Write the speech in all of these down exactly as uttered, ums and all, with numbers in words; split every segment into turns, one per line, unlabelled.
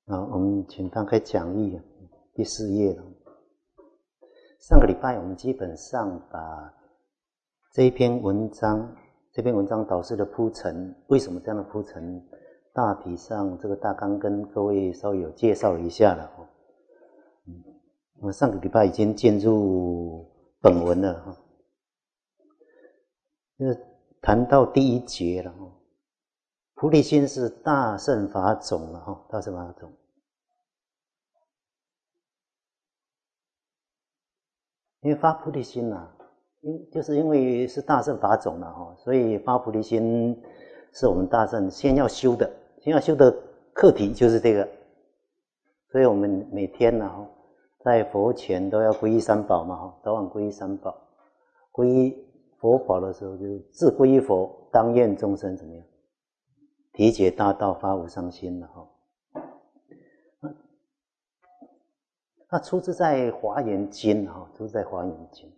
啊，我们请翻开讲义第四页了。上个礼拜我们基本上把这一篇文章，这篇文章导师的铺陈，为什么这样的铺陈，大体上这个大纲跟各位稍微有介绍了一下了。嗯，我上个礼拜已经进入本文了哈，就是谈到第一节了哈。菩提心是大乘法种了哈，大乘法种。因为发菩提心啊，因就是因为是大乘法种了哈，所以发菩提心是我们大乘先要修的，先要修的课题就是这个。所以我们每天呢、啊，在佛前都要皈依三宝嘛哈，早晚皈依三宝。皈依佛法的时候，就自皈依佛，当愿众生怎么样？体解大道，发无上心了哈。那出自在《华严经》哈，出自在《华严经》。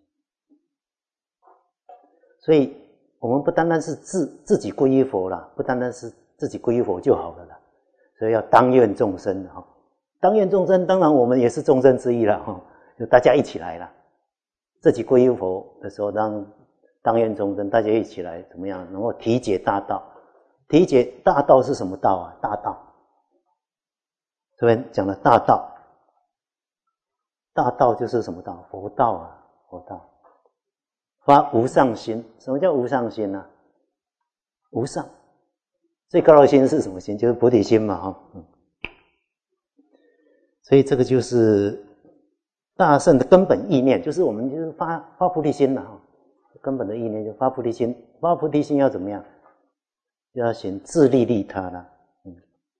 所以我们不单单是自自己皈依佛啦，不单单是自己皈依佛就好了啦，所以要当愿众生哈。当愿众生，当然我们也是众生之一啦哈，就大家一起来啦。自己皈依佛的时候，当当愿众生，大家一起来怎么样？能够体解大道。体解大道是什么道啊？大道。这边讲的大道，大道就是什么道？佛道啊，佛道。发无上心，什么叫无上心呢、啊？无上，最高的心是什么心？就是菩提心嘛，哈、嗯。所以这个就是大乘的根本意念，就是我们就是发发菩提心了哈。根本的意念就发菩提心，发菩提心要怎么样？要行自利利他啦，嗯。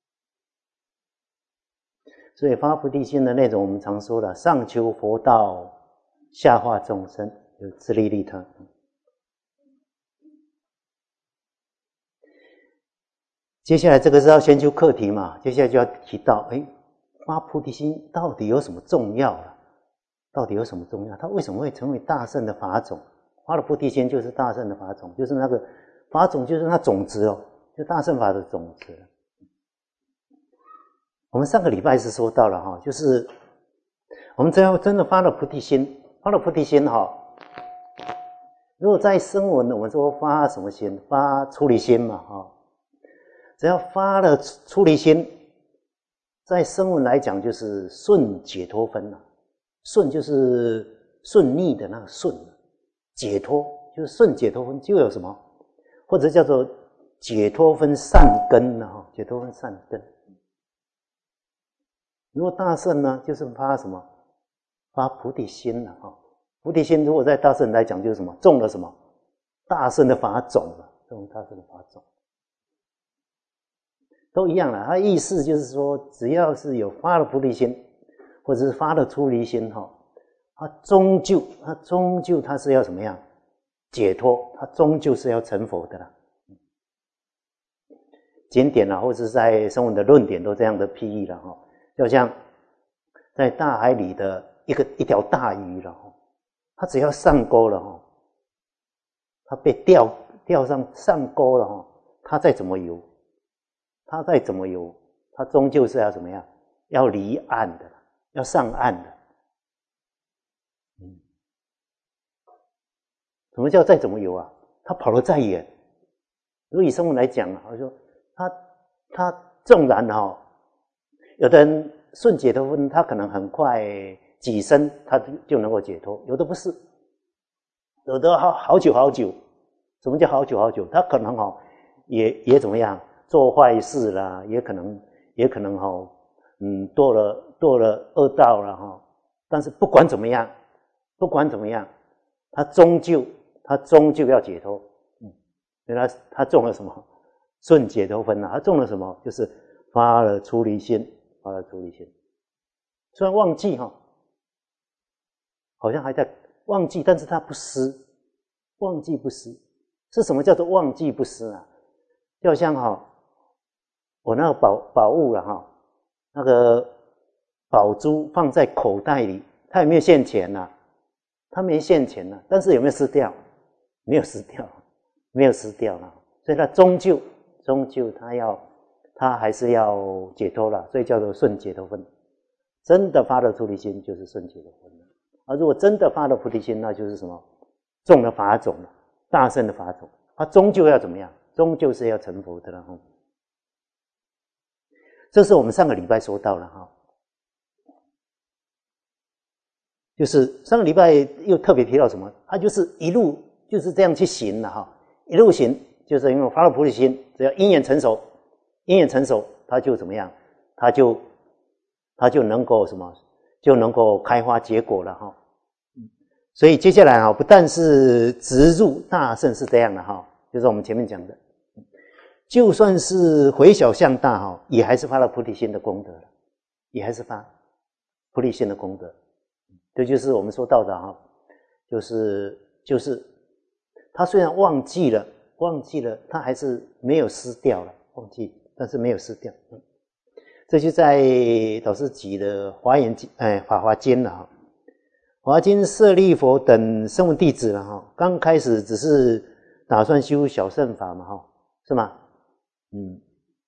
所以发菩提心的内容，我们常说了，上求佛道，下化众生，就自利利他。接下来这个是要先修课题嘛，接下来就要提到，哎，发菩提心到底有什么重要了？到底有什么重要？它为什么会成为大乘的法种？发了菩提心就是大乘的法种，就是那个法种，就是那种子哦，就大乘法的种子。我们上个礼拜是说到了哈，就是我们只要真的发了菩提心，发了菩提心哈，如果在声闻，我们说发什么心？发出离心嘛哈。只要发了出离心，在声闻来讲就是顺解脱分了。顺就是顺逆的那个顺，解脱就是顺解脱分就有什么？或者叫做解脱分善根呢？解脱分善根。如果大乘呢，就是发什么？发菩提心了哈。菩提心如果在大乘来讲，就是什么？种了什么？大乘的法种了，种大乘的法种，都一样了。它意思就是说，只要是有发了菩提心，或者是发了出离心哈，它终究，它终究它是要怎么样？解脱，它终究是要成佛的啦。经典啊，或者是在声闻的论点都这样的譬喻了哈，就像在大海里的一个一条大鱼了哈，它只要上钩了哈，它被钓钓上上钩了哈，它再怎么游，它再怎么游，它终究是要怎么样？要离岸的，要上岸的。嗯，什么叫再怎么游啊？它跑得再远。如果以声闻来讲啊，我说他他纵然哈、哦，有的人顺解脱分，他可能很快几生他就能够解脱，有的不是，有的好好久好久。什么叫好久好久？他可能哈、哦、也也怎么样做坏事啦，也可能也可能哈、哦、嗯堕了堕了恶道了哈、哦。但是不管怎么样，不管怎么样，他终究他终究要解脱。嗯，所以他他中了什么？顺解脱分啊，他中了什么？就是发了出离心，发了出离心。虽然忘记哈，好像还在忘记，但是他不失，忘记不失。是什么叫做忘记不失啊？就好像哈，我那个宝宝物了哈，那个宝珠放在口袋里，它有没有现钱呐、啊？它没现钱呐、啊，但是有没有失掉？没有失掉，没有失掉了。所以它终究终究它要他还是要解脱了，所以叫做顺解脱分。真的发了菩提心就是顺解脱分了。而如果真的发了菩提心，那就是什么？种了法种了，大乘的法种，他终究要怎么样？终究是要成佛的了哈。这是我们上个礼拜说到了哈，就是上个礼拜又特别提到什么？他就是一路就是这样去行了哈，一路行就是因为发了菩提心，只要因缘成熟，因缘成熟，他就怎么样？他就他就能够什么？就能够开花结果了哈。所以接下来哈，不但是直入大乘是这样的哈，就是我们前面讲的，就算是回小向大哈，也还是发了菩提心的功德了，也还是发菩提心的功德。这就是我们说到的哈，就是就是他虽然忘记了，忘记了，他还是没有失掉了，忘记，但是没有失掉。这就在导师集的华严经，哎，法华经了哈。华经舍利佛等声闻弟子了哈，刚开始只是打算修小乘法嘛哈，是吗？嗯，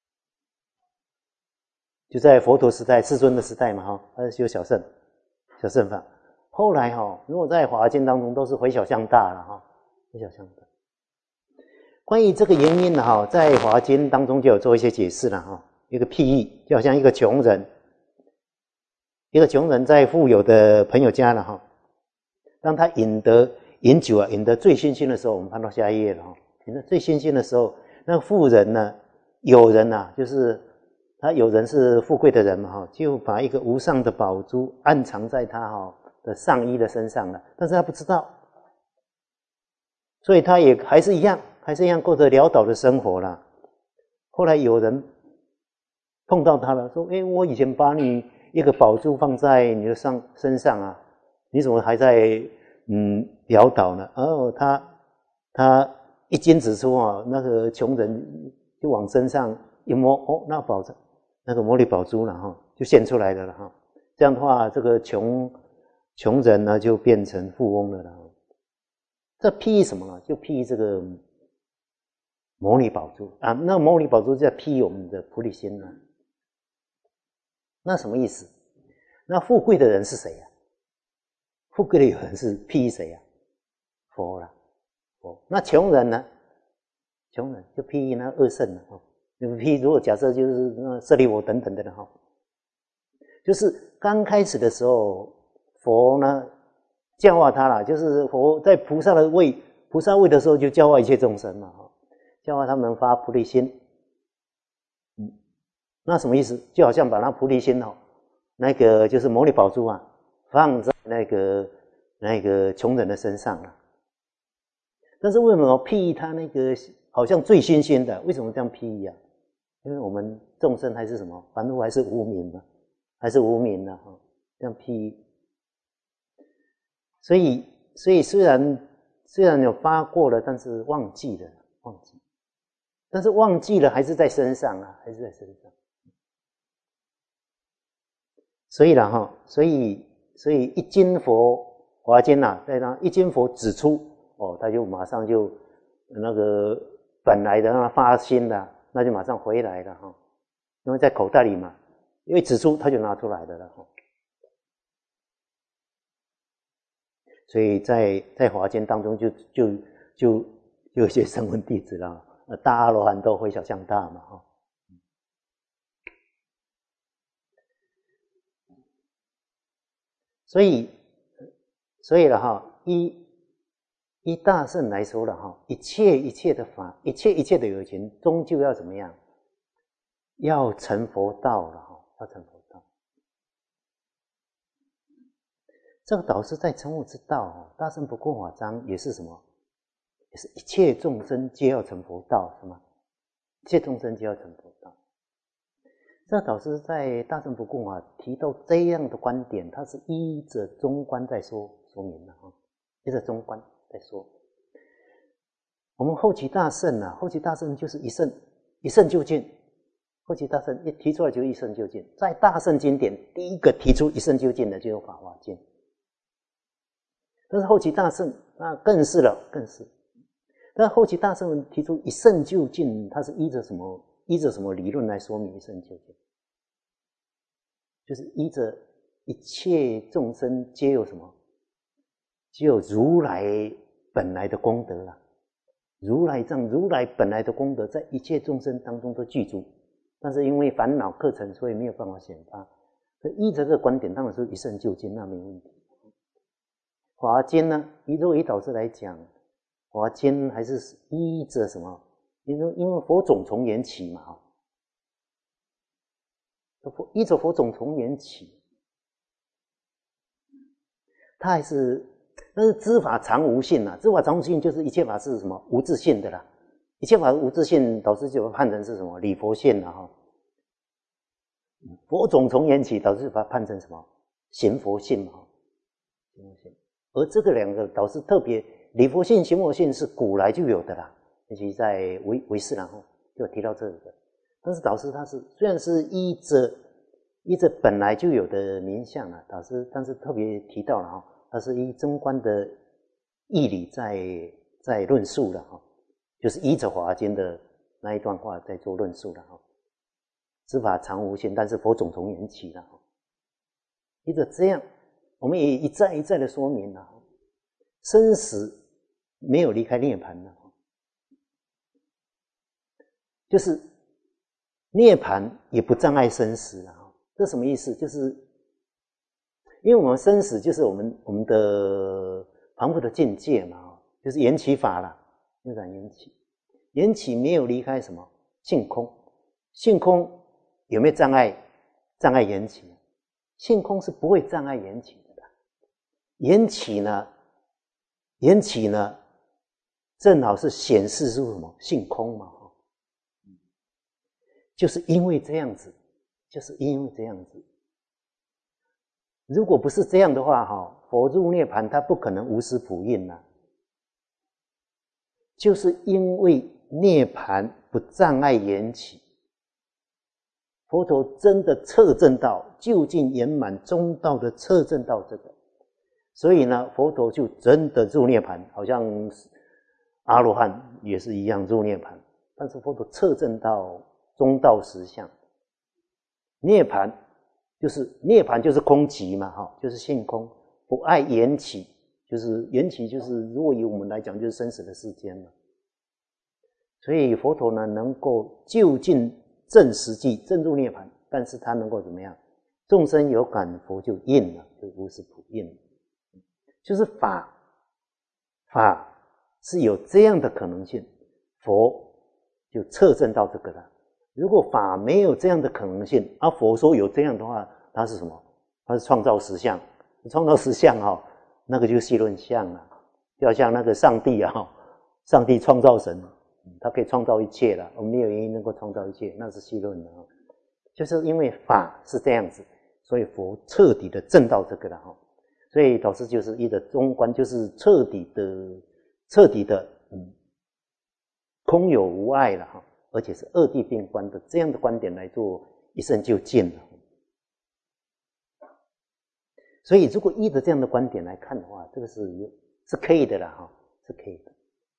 就在佛陀时代、世尊的时代嘛哈，他是修小乘、小乘法。后来哈，如果在华经当中都是回小向大了哈，回小向大。关于这个原因呢哈，在华经当中就有做一些解释了哈，一个譬喻，就好像一个穷人。一个穷人在富有的朋友家了哈，当他饮得饮酒啊，饮得醉醺醺的时候，我们看到下一页了哈，饮得醉醺醺的时候，那个富人呢，有人呐、啊，就是他有人是富贵的人嘛哈，就把一个无上的宝珠暗藏在他哈的上衣的身上了，但是他不知道，所以他也还是一样，还是一样过着潦倒的生活啦。后来有人碰到他了，说：“哎，我以前把你一个宝珠放在你的上身上啊，你怎么还在嗯潦倒呢？”哦，他他一经指出啊，那个穷人就往身上一摸，哦，那宝珠那个摩尼宝珠了哈，就现出来的了哈。这样的话，这个穷穷人呢就变成富翁了了。这譬喻什么呢？就譬喻这个摩尼宝珠啊，那摩尼宝珠就在譬喻我们的菩提心呢。那什么意思？那富贵的人是谁呀、啊？富贵的人是譬喻谁呀、啊？佛啦，佛。那穷人呢？穷人就譬喻那二圣了哈。譬喻如果假设就是那舍利弗等等的哈，就是刚开始的时候，佛呢教化他啦，就是佛在菩萨的位、菩萨位的时候就教化一切众生嘛哈，教化他们发菩提心。嗯。那什么意思？就好像把那菩提心哦，那个就是摩尼宝珠啊，放在那个那个穷人的身上了。但是为什么譬喻他那个好像醉醺醺的？为什么这样譬喻啊？因为我们众生还是什么，凡夫还是无明嘛，还是无明的哈，这样譬喻。所以，所以虽然虽然有发过了，但是忘记了，忘记，但是忘记了还是在身上啊，还是在身上。所以了哈，所以所以一经佛华经呐，在那一经佛指出哦，他就马上就那个本来的那发心的，那就马上回来了哈，因为在口袋里嘛，因为指出他就拿出来的了哈。所以在在华经当中就就就就有一些声闻弟子啦，大阿罗汉都回小向大嘛哈。所以，所以了哈，依依大乘来说了哈，一切一切的法，一切一切的有情，终究要怎么样？要成佛道了哈，要成佛道。这个导师在成佛之道哦，大乘不共法章也是什么？也是一切众生皆要成佛道，是吗？一切众生皆要成佛道。这导师在大乘不共法提到这样的观点，他是依着中观在说说明的哈，依着中观在说。我们后期大乘啊，后期大乘就是一乘一乘究竟，后期大乘一提出来就是一乘究竟。在大乘经典第一个提出一乘究竟的就是法华经，但是后期大乘那更是了，更是。但后期大乘提出一乘究竟，它是依着什么？ 依着什么理论来说明一生究竟？就是依着一切众生皆有什么？皆有如来本来的功德啊！如来藏如来本来的功德，在一切众生当中都具足，但是因为烦恼课程，所以没有办法显发。所以依着这个观点，当然是一生究竟，那没问题。华经呢，以若以导师来讲，华经还是依着什么？因为因为佛种从缘起嘛，依着佛种从缘起，它还是，但是知法常无性啊，知法常无性就是一切法是什么无自性的啦，一切法无自性，导师就判成是什么理佛性了哈。佛种从缘起，导师把它判成什么行佛性嘛，行佛性。而这个两个导师特别理佛性、行佛性是古来就有的啦，尤其在唯唯识然后就提到这个。但是导师他是虽然是依着依着本来就有的名相啊，导师但是特别提到了哈，他是依中观的义理在在论述了哈，就是依着华经的那一段话在做论述了哈。知法常无性，但是佛种从缘起了哈。依着这样，我们也一再一再的说明了，生死没有离开涅槃了，就是涅槃也不障碍生死了。这什么意思？就是因为我们生死就是我们我们的凡夫的境界嘛，就是缘起法啦，那讲缘起，缘起没有离开什么性空，性空有没有障碍？障碍缘起？性空是不会障碍缘起的啦。缘起呢，缘起呢，正好是显示出什么性空嘛。就是因为这样子，就是因为这样子。如果不是这样的话，哈，佛入涅槃，他不可能无始普印呐。就是因为涅槃不障碍缘起，佛陀真的测证到究竟圆满中道的测证到这个，所以呢，佛陀就真的入涅槃，好像阿罗汉也是一样入涅槃。但是佛陀测证到中道实相，涅槃就是涅槃就是空寂嘛，哈，就是性空，不爱缘起，就是缘起就是如果以我们来讲就是生死的世间嘛。所以佛陀呢能够究竟证实际证入涅槃，但是他能够怎么样？众生有感，佛就应了，就无始普应了。就是法法是有这样的可能性，佛就测证到这个了。如果法没有这样的可能性，而、啊、佛说有这样的话，它是什么？它是创造实相，创造实相哈、哦，那个就是戏论相了，就好像那个上帝啊，上帝创造神，他可以创造一切了，我们没有原因能够创造一切，那是戏论的啊。就是因为法是这样子，所以佛彻底的证到这个了哈。所以导师就是一的中观，就是彻底的、彻底的，嗯，空有无碍了哈。而且是二谛并观的这样的观点来做一生就尽了。所以如果依着这样的观点来看的话，这个是是可以的啦哈，是可以的。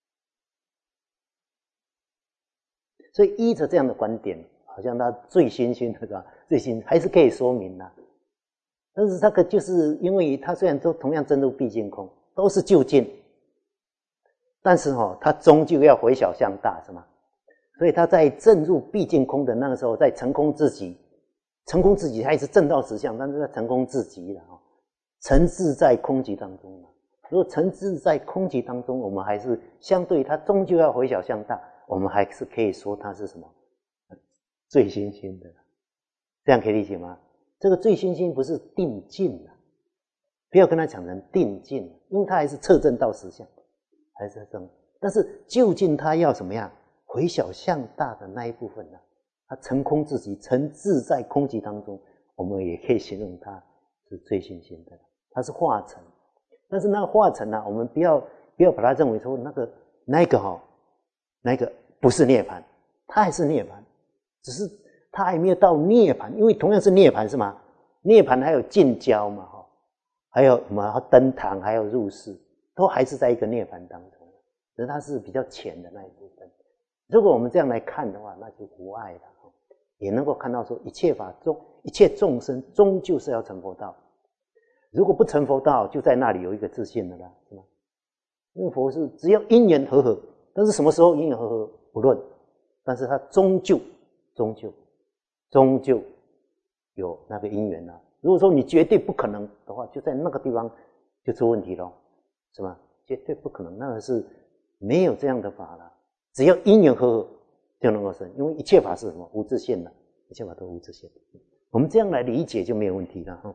所以依着这样的观点，好像他最新兴的是吧？最新还是可以说明啦。但是这个就是因为他虽然都同样真入毕竟空，都是就近，但是哈、哦，他终究要回小向大，是吗？所以他在证入毕竟空的那个时候，在成空自己，成空自己他也是证到实相，但是在成空自己了哈，沉滞在空寂当中了。如果沉滞在空寂当中，我们还是相对他终究要回小向大，我们还是可以说他是什么最新兴的，这样可以理解吗？这个最新兴不是定境了，不要跟他讲成定境，因为他还是测证到实相，还是这样。但是究竟他要什么样？回小向大的那一部分呢，它成空自己，沉滞在空寂当中，我们也可以形容它是最新兴的，它是化成。但是那个化成呢、啊，我们不要不要把它认为说那个那个哈、哦，那个不是涅槃，它还是涅槃，只是它还没有到涅槃，因为同样是涅槃是吗？涅槃还有近交嘛哈，还有什么登堂，还有入世，都还是在一个涅槃当中，只是它是比较浅的那一部分。 如果我们这样来看的话，那就无碍了，也能够看到说一切法中一切众生终究是要成佛道。如果不成佛道，就在那里有一个自信的啦，是吗？因为佛是只要因缘和合，但是什么时候因缘和合不论，但是他终究终究终究有那个因缘啊。如果说你绝对不可能的话，就在那个地方就出问题咯，是吧？绝对不可能，那个是没有这样的法了。只要因缘和合就能够生，因为一切法是什么？无自性的，一切法都无自性。我们这样来理解就没有问题了哈。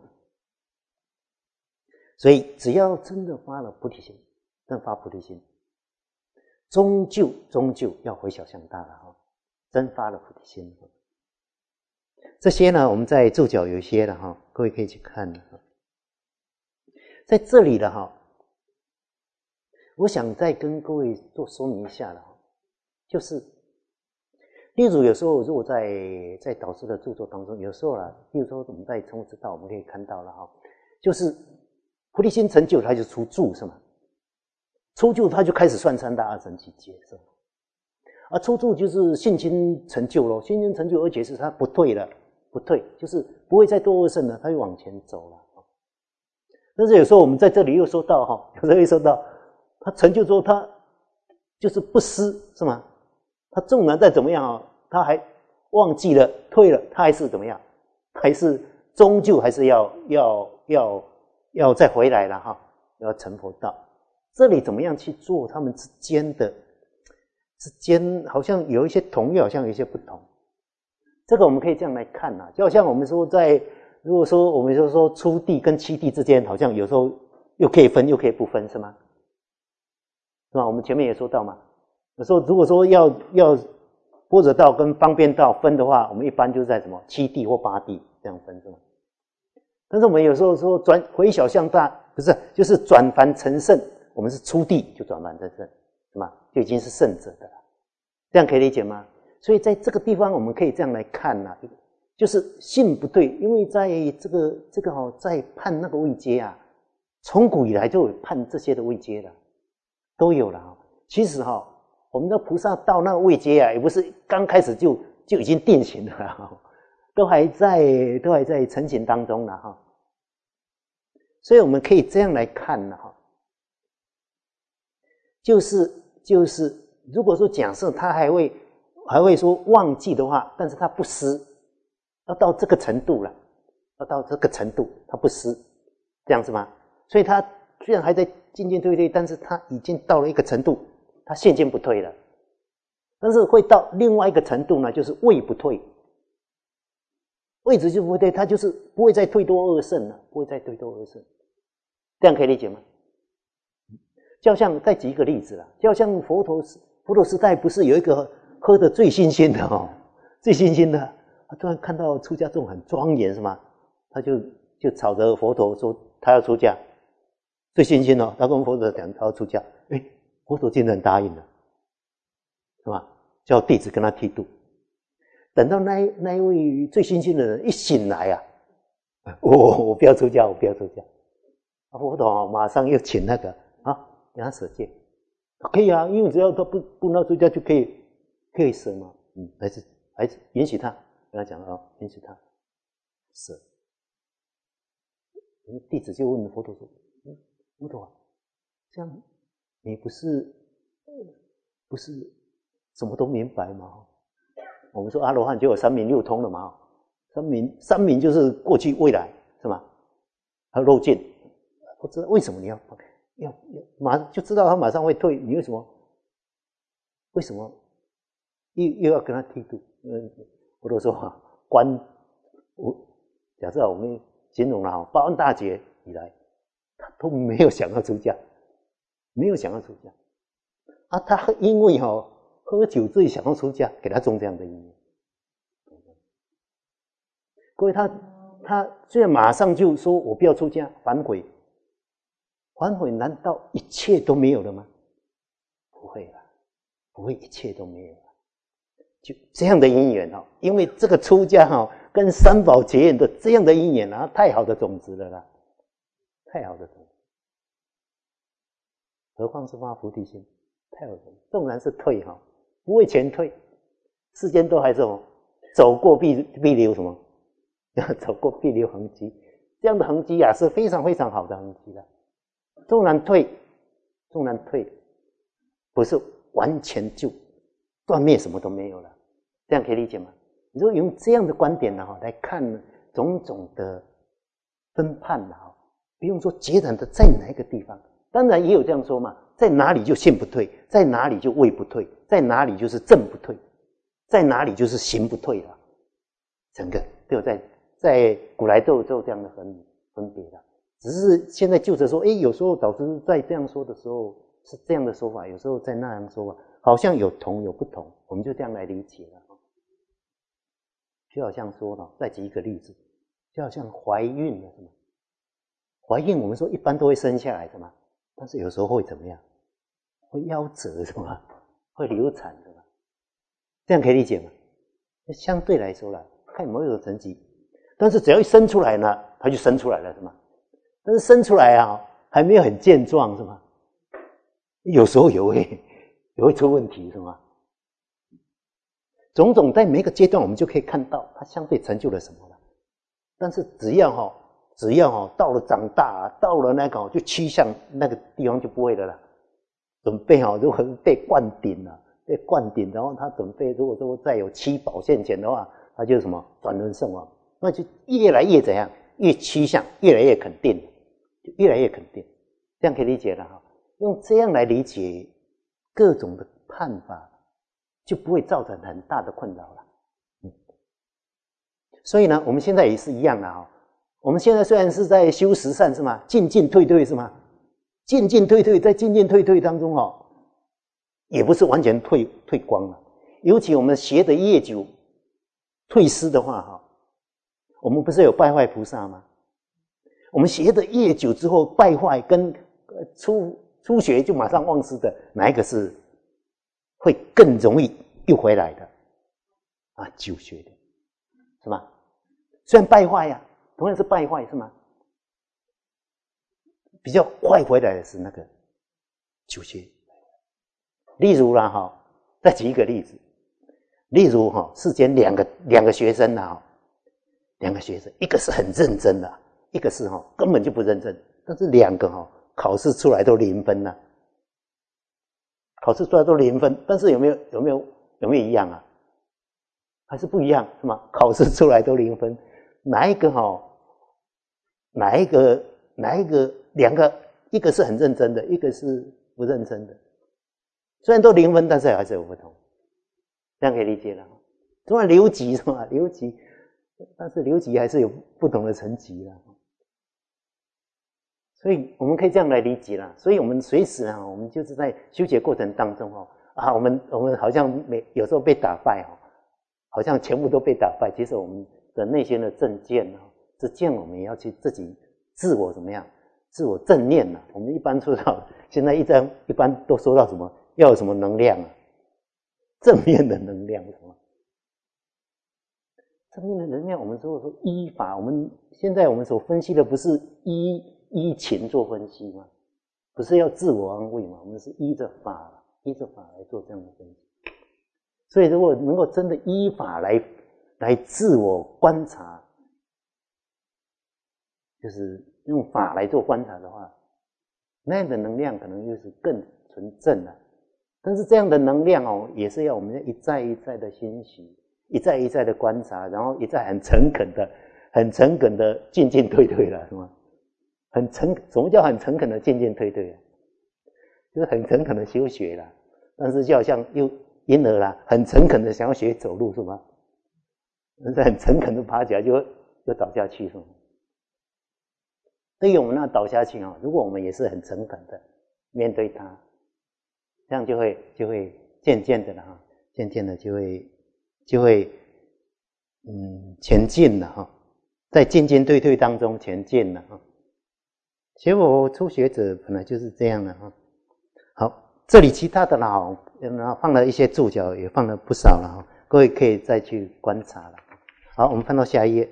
所以只要真的发了菩提心，真发菩提心，终究终究要回小向大了哈。真发了菩提心，这些呢，我们在注脚有一些了哈，各位可以去看的哈。在这里的哈，我想再跟各位做说明一下了哈，就是，例如有时候如果在在导师的著作当中，有时候啦，比如说我们在成佛之道，我们可以看到了哈，就是菩提心成就，他就出住是吗？出住他就开始算三大阿僧祇劫是吗？而出住就是信心成就咯，信心成就，而且是他不退了，不退，就是不会再堕恶圣了，他就往前走了。但是有时候我们在这里又说到哈，有时候又说到他成就之后，他就是不思是吗？他纵然再怎么样啊，他还忘记了退了，他还是怎么样？还是终究还是要要要要再回来了哈，要成佛道。这里怎么样去做他们之间的之间好像有一些同，又好像有一些不同。这个我们可以这样来看啊，就好像我们说在如果说我们就说初地跟七地之间，好像有时候又可以分又可以不分，是吗？是吧？我们前面也说到嘛，有时候如果说要要般若道跟方便道分的话，我们一般就是在什么七地或八地这样分，是吗？但是我们有时候说转回小向大，不是就是转凡成圣，我们是初地就转凡成圣，是吗？就已经是圣者的了，这样可以理解吗？所以在这个地方我们可以这样来看啊，就是信不对，因为在这个这个哦，在判那个位阶啊，从古以来就有判这些的位阶了，都有了。其实哈、哦，我们的菩萨到那个位阶啊，也不是刚开始就就已经定型了啦，都还在都还在成型当中了哈。所以我们可以这样来看了哈，就是就是，如果说假设他还会还会说忘记的话，但是他不思。要到这个程度了，要到这个程度，他不思，这样子吗？所以他虽然还在进进退退，但是他已经到了一个程度，他现进不退了。但是会到另外一个程度呢，就是位不退，位置就不会退，他就是不会再退多恶圣了，不会再退多恶圣，这样可以理解吗？就像再举一个例子啦，就像佛陀佛陀时代不是有一个喝得最新鲜的哦，最新鲜的。他突然看到出家众很庄严是吗？他就就吵着佛陀说他要出家，最新鲜哦，他跟佛陀讲他要出家，哎，佛陀竟然答应了，是吧？叫弟子跟他剃度。等到那那一位最新鲜的人一醒来啊，我我不要出家，我不要出家。佛陀马上又请那个啊，给他舍戒，可以啊，因为只要他不不能出家就可以可以舍嘛，嗯，还是还是允许他。跟他讲哦，允许他舍。弟子就问佛陀说：“嗯，佛陀，这样你不是不是什么都明白吗？我们说阿罗汉就有三明六通了嘛，三明三明就是过去未来是吗？还有漏尽，不知道为什么你要要要马就知道他马上会退，你为什么为什么又又要跟他剃度？嗯。”佛陀说啊，观我假设我们形容了哈，八万大劫以来，他都没有想要出家，没有想要出家啊，他因为哈、哦、喝酒醉想要出家，给他种这样的因缘。各位他他虽然马上就说我不要出家，反悔，反悔难道一切都没有了吗？不会了，不会一切都没有了。就这样的因缘哦，因为这个出家哈、哦、跟三宝结缘的这样的因缘啊，太好的种子了啦，太好的种子，何况是发菩提心，太好的种子。纵然是退哈、哦， 不会前退，世间都还是什么？走过必必留什么？走过必留痕迹，这样的痕迹啊是非常非常好的痕迹的。纵然退，纵然退，不是完全就断灭，什么都没有了，这样可以理解吗？如果用这样的观点呢来看种种的分判啊，不用说截然的在哪一个地方，当然也有这样说嘛，在哪里就性不退，在哪里就位不退，在哪里就是正不退，在哪里就是行不退了，整个都有在在古来都有做这样的分分别的。只是现在就着说，诶，有时候导师在这样说的时候是这样的说法，有时候在那样说法，好像有同有不同，我们就这样来理解了。就好像说了，再举一个例子，就好像怀孕了，是吗？怀孕我们说一般都会生下来的嘛，但是有时候会怎么样？会夭折是吗？会流产是吗？这样可以理解吗？相对来说啦，看有没有成绩，但是只要一生出来呢，它就生出来了是吗？但是生出来啊，还没有很健壮是吗？有时候也会也会出问题是吗？种种在每一个阶段我们就可以看到它相对成就了什么了。但是只要哈、哦，只要哈、哦、到了长大，到了那个就趋向那个地方就不会了啦。准备哈、哦，如果被灌顶了，被灌顶，然后他准备如果说再有七宝现前的话，他就什么转轮圣王，那就越来越怎样，越趋向，越来越肯定。就越来越肯定，这样可以理解了哈。用这样来理解各种的判法，就不会造成很大的困扰了。嗯，所以呢，我们现在也是一样的哈。我们现在虽然是在修十善是吗？进进退退是吗？进进退退，在进进退退当中哦，也不是完全退退光了。尤其我们学的越久，退失的话哈，我们不是有败坏菩萨吗？我们学的越久之后，败坏跟初初学就马上忘失的，哪一个是会更容易又回来的？啊，久学的，是吗？虽然败坏呀、啊，同样是败坏，是吗？比较快回来的是那个久学。例如啦哈，再举一个例子，例如哈，世间两个两个学生啊，两个学生，一个是很认真的。一个是哈根本就不认真，但是两个哈考试出来都零分了、啊，考试出来都零分，但是有没有有没有有没有一样啊？还是不一样是吗？考试出来都零分，哪一个哈？哪一个哪一个两个？一个是很认真的，一个是不认真的。虽然都零分，但是还是有不同，这样可以理解了。当然留级是吗？留级，但是留级还是有不同的层级了。所以我们可以这样来理解啦。所以我们随时啊，我们就是在修学过程当中哦，啊，我们我们好像每有时候被打败哦，好像全部都被打败。其实我们的内心的正见哦，这见我们也要去自己自我怎么样，自我正念呐、啊。我们一般说到现在一般一般都说到什么，要有什么能量啊？正面的能量什么？正面的能量，我们说说依法，我们现在我们所分析的不是依。依情做分析吗？不是要自我安慰吗？我们是依着法，依着法来做这样的分析。所以，如果能够真的依法来来自我观察，就是用法来做观察的话，那样的能量可能就是更纯正了。但是这样的能量哦，也是要我们一再一再的欣喜，一再一再的观察，然后一再很诚恳的、很诚恳的进进退退了，是吗？很诚，什么叫很诚恳的进进退退啊？就是很诚恳的修学啦，但是就好像又婴儿啦，很诚恳的想要学走路是吗？但是很诚恳的爬起来就就倒下去是吗？对于我们那倒下去啊，如果我们也是很诚恳的面对它，这样就会就会渐渐的了哈，渐渐的就会就会嗯前进了哈，在进进退退当中前进了哈。学佛初学者本来就是这样的哈。好，这里其他的啦，然后放了一些注脚，也放了不少了哈，各位可以再去观察了。好，我们翻到下一页。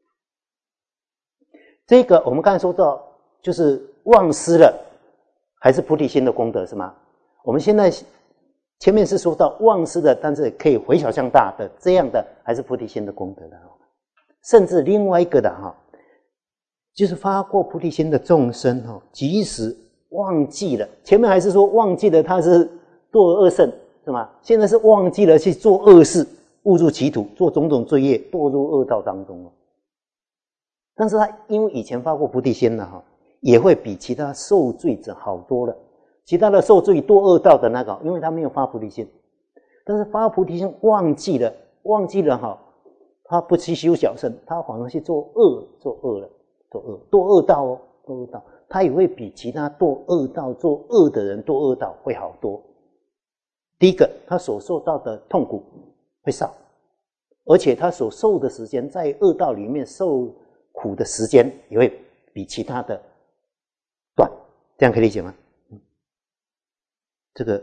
这个我们刚才说到，就是忘失了，还是菩提心的功德是吗？我们现在前面是说到忘失的，但是可以回小向大的这样的，还是菩提心的功德的。甚至另外一个的哈，就是发过菩提心的众生哈，即使忘记了，前面还是说忘记了他是堕恶圣是吗？现在是忘记了去做恶事，误入歧途，做种种罪业，堕入恶道当中了。但是他因为以前发过菩提心了哈，也会比其他受罪者好多了。其他的受罪堕恶道的那个，因为他没有发菩提心，但是发菩提心忘记了，忘记了哈，他不去修小乘，他反而去做恶，做恶了，做恶，堕恶道哦，堕恶道，他也会比其他堕恶道、做恶的人堕恶道会好多。第一个，他所受到的痛苦会少，而且他所受的时间，在恶道里面受苦的时间也会比其他的短，这样可以理解吗？这个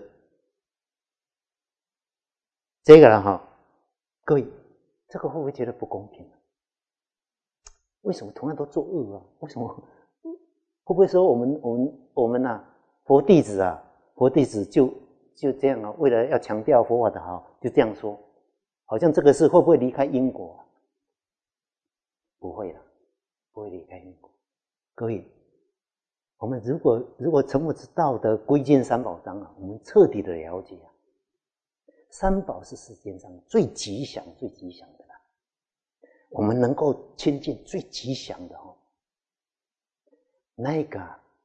这个了哈，各位，这个会不会觉得不公平？为什么同样都作恶啊？为什么会不会说我们我们我们呐、啊，佛弟子啊，佛弟子就就这样啊？为了要强调佛法的好，就这样说，好像这个事会不会离开因果啊？不会了，不会离开因果。各位。我们如果如果成佛之道的归进三宝章啊，我们彻底的了解啊，三宝是世间上最吉祥、最吉祥的啦。我们能够亲近最吉祥的哦，那个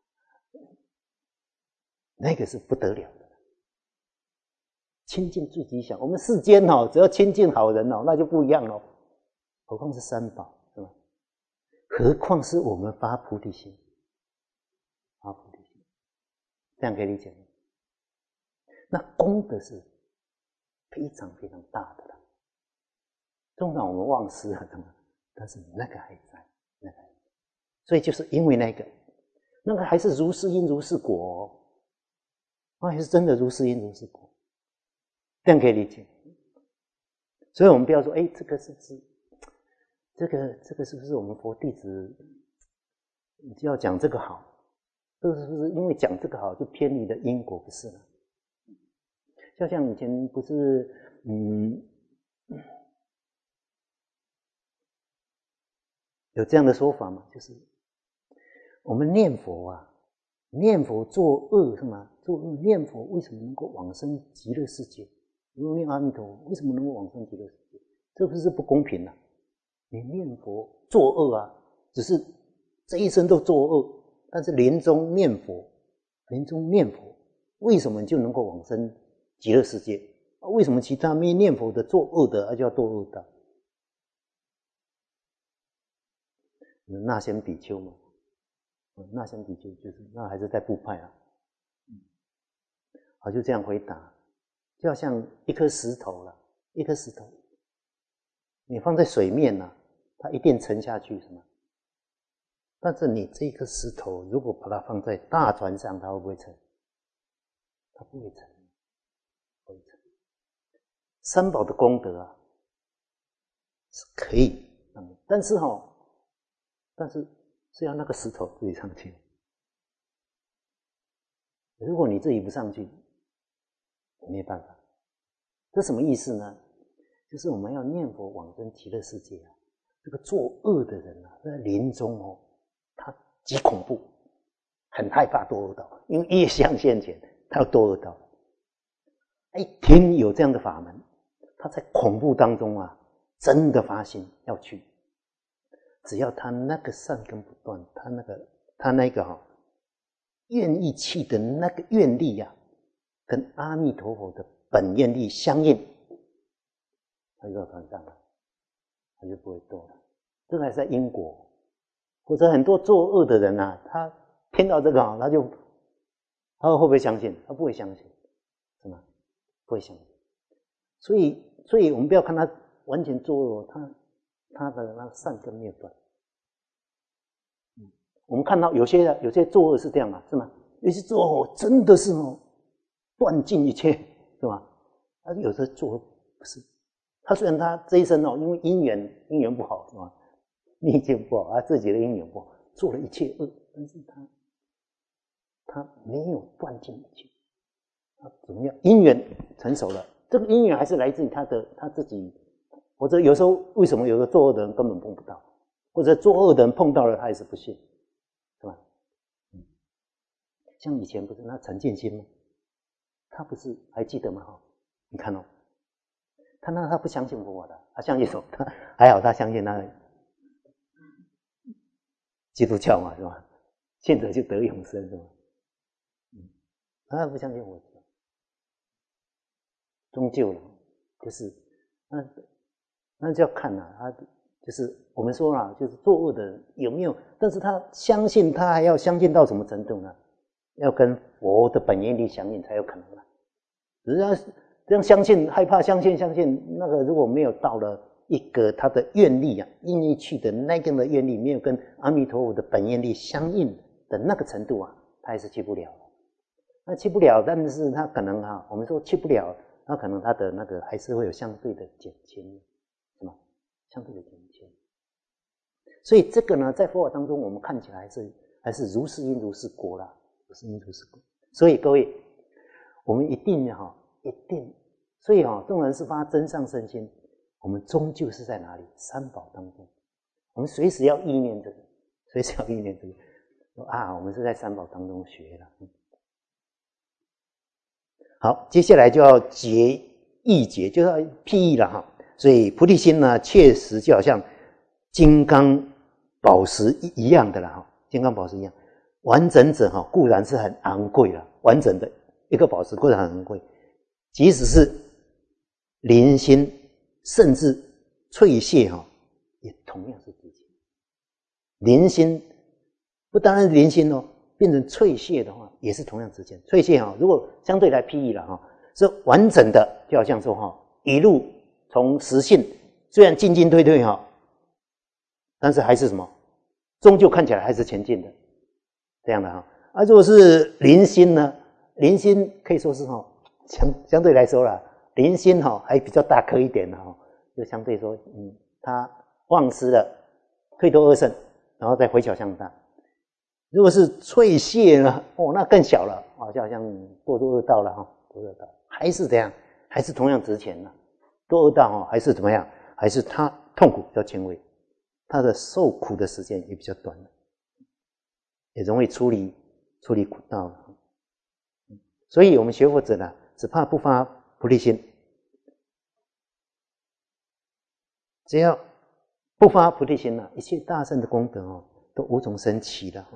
那个是不得了的。亲近最吉祥，我们世间哦，只要亲近好人哦，那就不一样哦。何况是三宝，是吧？何况是我们发菩提心。发菩提心，这样可以理解吗？那功德是非常非常大的了。纵然我们忘失了，但是那个还在，那个还在。所以就是因为那个，那个还是如是因如是果、哦，那还是真的如是因如是果，这样可以理解。所以我们不要说，哎，这个是不是，这个这个是不是我们佛弟子就要讲这个好？这是不是因为讲这个好就偏离了因果？不是了。就像以前不是，嗯，有这样的说法吗？就是我们念佛啊，念佛作恶是吗？作恶念佛为什么能够往生极乐世界？如果念阿弥陀佛，为什么能够往生极乐世界？这不是不公平啊？你念佛作恶啊，只是这一生都作恶。但是临终念佛，临终念佛，为什么就能够往生极乐世界？为什么其他没念佛的作恶的，而就要堕恶道？那先比丘嘛，那先比丘就是那还是在部派啊。好，就这样回答，就好像一颗石头了，一颗石头，你放在水面呢、啊，它一定沉下去，是吗？但是你这颗石头，如果把它放在大船上，它会不会沉？它不会沉，不会沉。三宝的功德啊，是可以，但是哈、哦，但是是要那个石头自己上去。如果你自己不上去，没办法。这什么意思呢？就是我们要念佛往生极乐世界啊，这个作恶的人啊，在临终哦。他极恐怖，很害怕堕恶道，因为业相现前，他要堕恶道。一听有这样的法门，他在恐怖当中啊，真的发心要去。只要他那个善根不断，他那个他那个哈、哦、愿意去的那个愿力呀、啊，跟阿弥陀佛的本愿力相应，他就到船上了，他就不会堕了。这个还是在因果。或者很多作恶的人啊，他听到这个啊，他就他会不会相信？他不会相信，是吗？不会相信。所以，所以我们不要看他完全作恶，他他的那个善根没有断。嗯，我们看到有些有些作恶是这样啊，是吗？有些作恶真的是哦，断尽一切，是吧？但是有些作恶不是，他虽然他这一生哦，因为因缘因缘不好，是吧？逆境不好，他自己的因缘不好，做了一切恶，但是他他没有断尽一切， 怎么样？因缘成熟了，这个因缘还是来自于他的他自己。或者有时候为什么有的作恶的人根本碰不到，或者作恶的人碰到了他也是不信，是吧？嗯，像以前不是那陈建新吗？他不是还记得吗？哈，你看哦，他那他不相信佛法的，他相信什么？他还好，他相信那个基督教嘛，是吧？信者就得永生，是吧？嗯，他不相信佛教，终究了，就是那。那就要看了、啊，他就是我们说了，就是作恶的人有没有？但是他相信，他还要相信到什么程度呢？要跟佛的本愿力相应才有可能了。只是要这样相信，害怕相信相信，那个如果没有到了一个他的愿力啊，愿意去的那个的愿力没有跟阿弥陀佛的本愿力相应的那个程度啊，他还是去不了。那去不了，但是他可能啊，我们说去不了，那可能他的那个还是会有相对的减轻。相对的减轻，所以这个呢，在佛法当中，我们看起来还是还是如是因如是果啦，如是因如是果。所以各位，我们一定哈，一定，所以哈，纵然是发真上身心，我们终究是在哪里？三宝当中，我们随时要意念这个，随时要意念这个，说啊，我们是在三宝当中学了。好，接下来就要结意结，就要譬喻了哈。所以菩提心呢，确实就好像金刚宝石一样的啦，哈，金刚宝石一样，完整者哈固然是很昂贵了，完整的一个宝石固然很昂贵，即使是零星，甚至翠屑哈，也同样是值钱。零星不单单是零星哦，变成翠屑的话，也是同样值钱。翠屑哈，如果相对来譬喻了哈，是完整的，就好像说哈，一路。从实性虽然进进退退哈，但是还是什么，终究看起来还是前进的，这样的哈。啊，如果是零星呢，零星可以说是哈，相相对来说啦，零星哈还比较大颗一点的哈，就相对说，嗯，它忘失了，退脱二圣，然后再回小向大。如果是翠屑呢，哦，那更小了啊，就好像堕入恶道了哈，堕入恶道还是这样，还是同样值钱呢。堕恶道哦，还是怎么样？还是他痛苦比较轻微，他的受苦的时间也比较短，也容易处理处理苦道了。所以我们学佛者呢，只怕不发菩提心，只要不发菩提心了，一切大圣的功德哦，都无从升起了。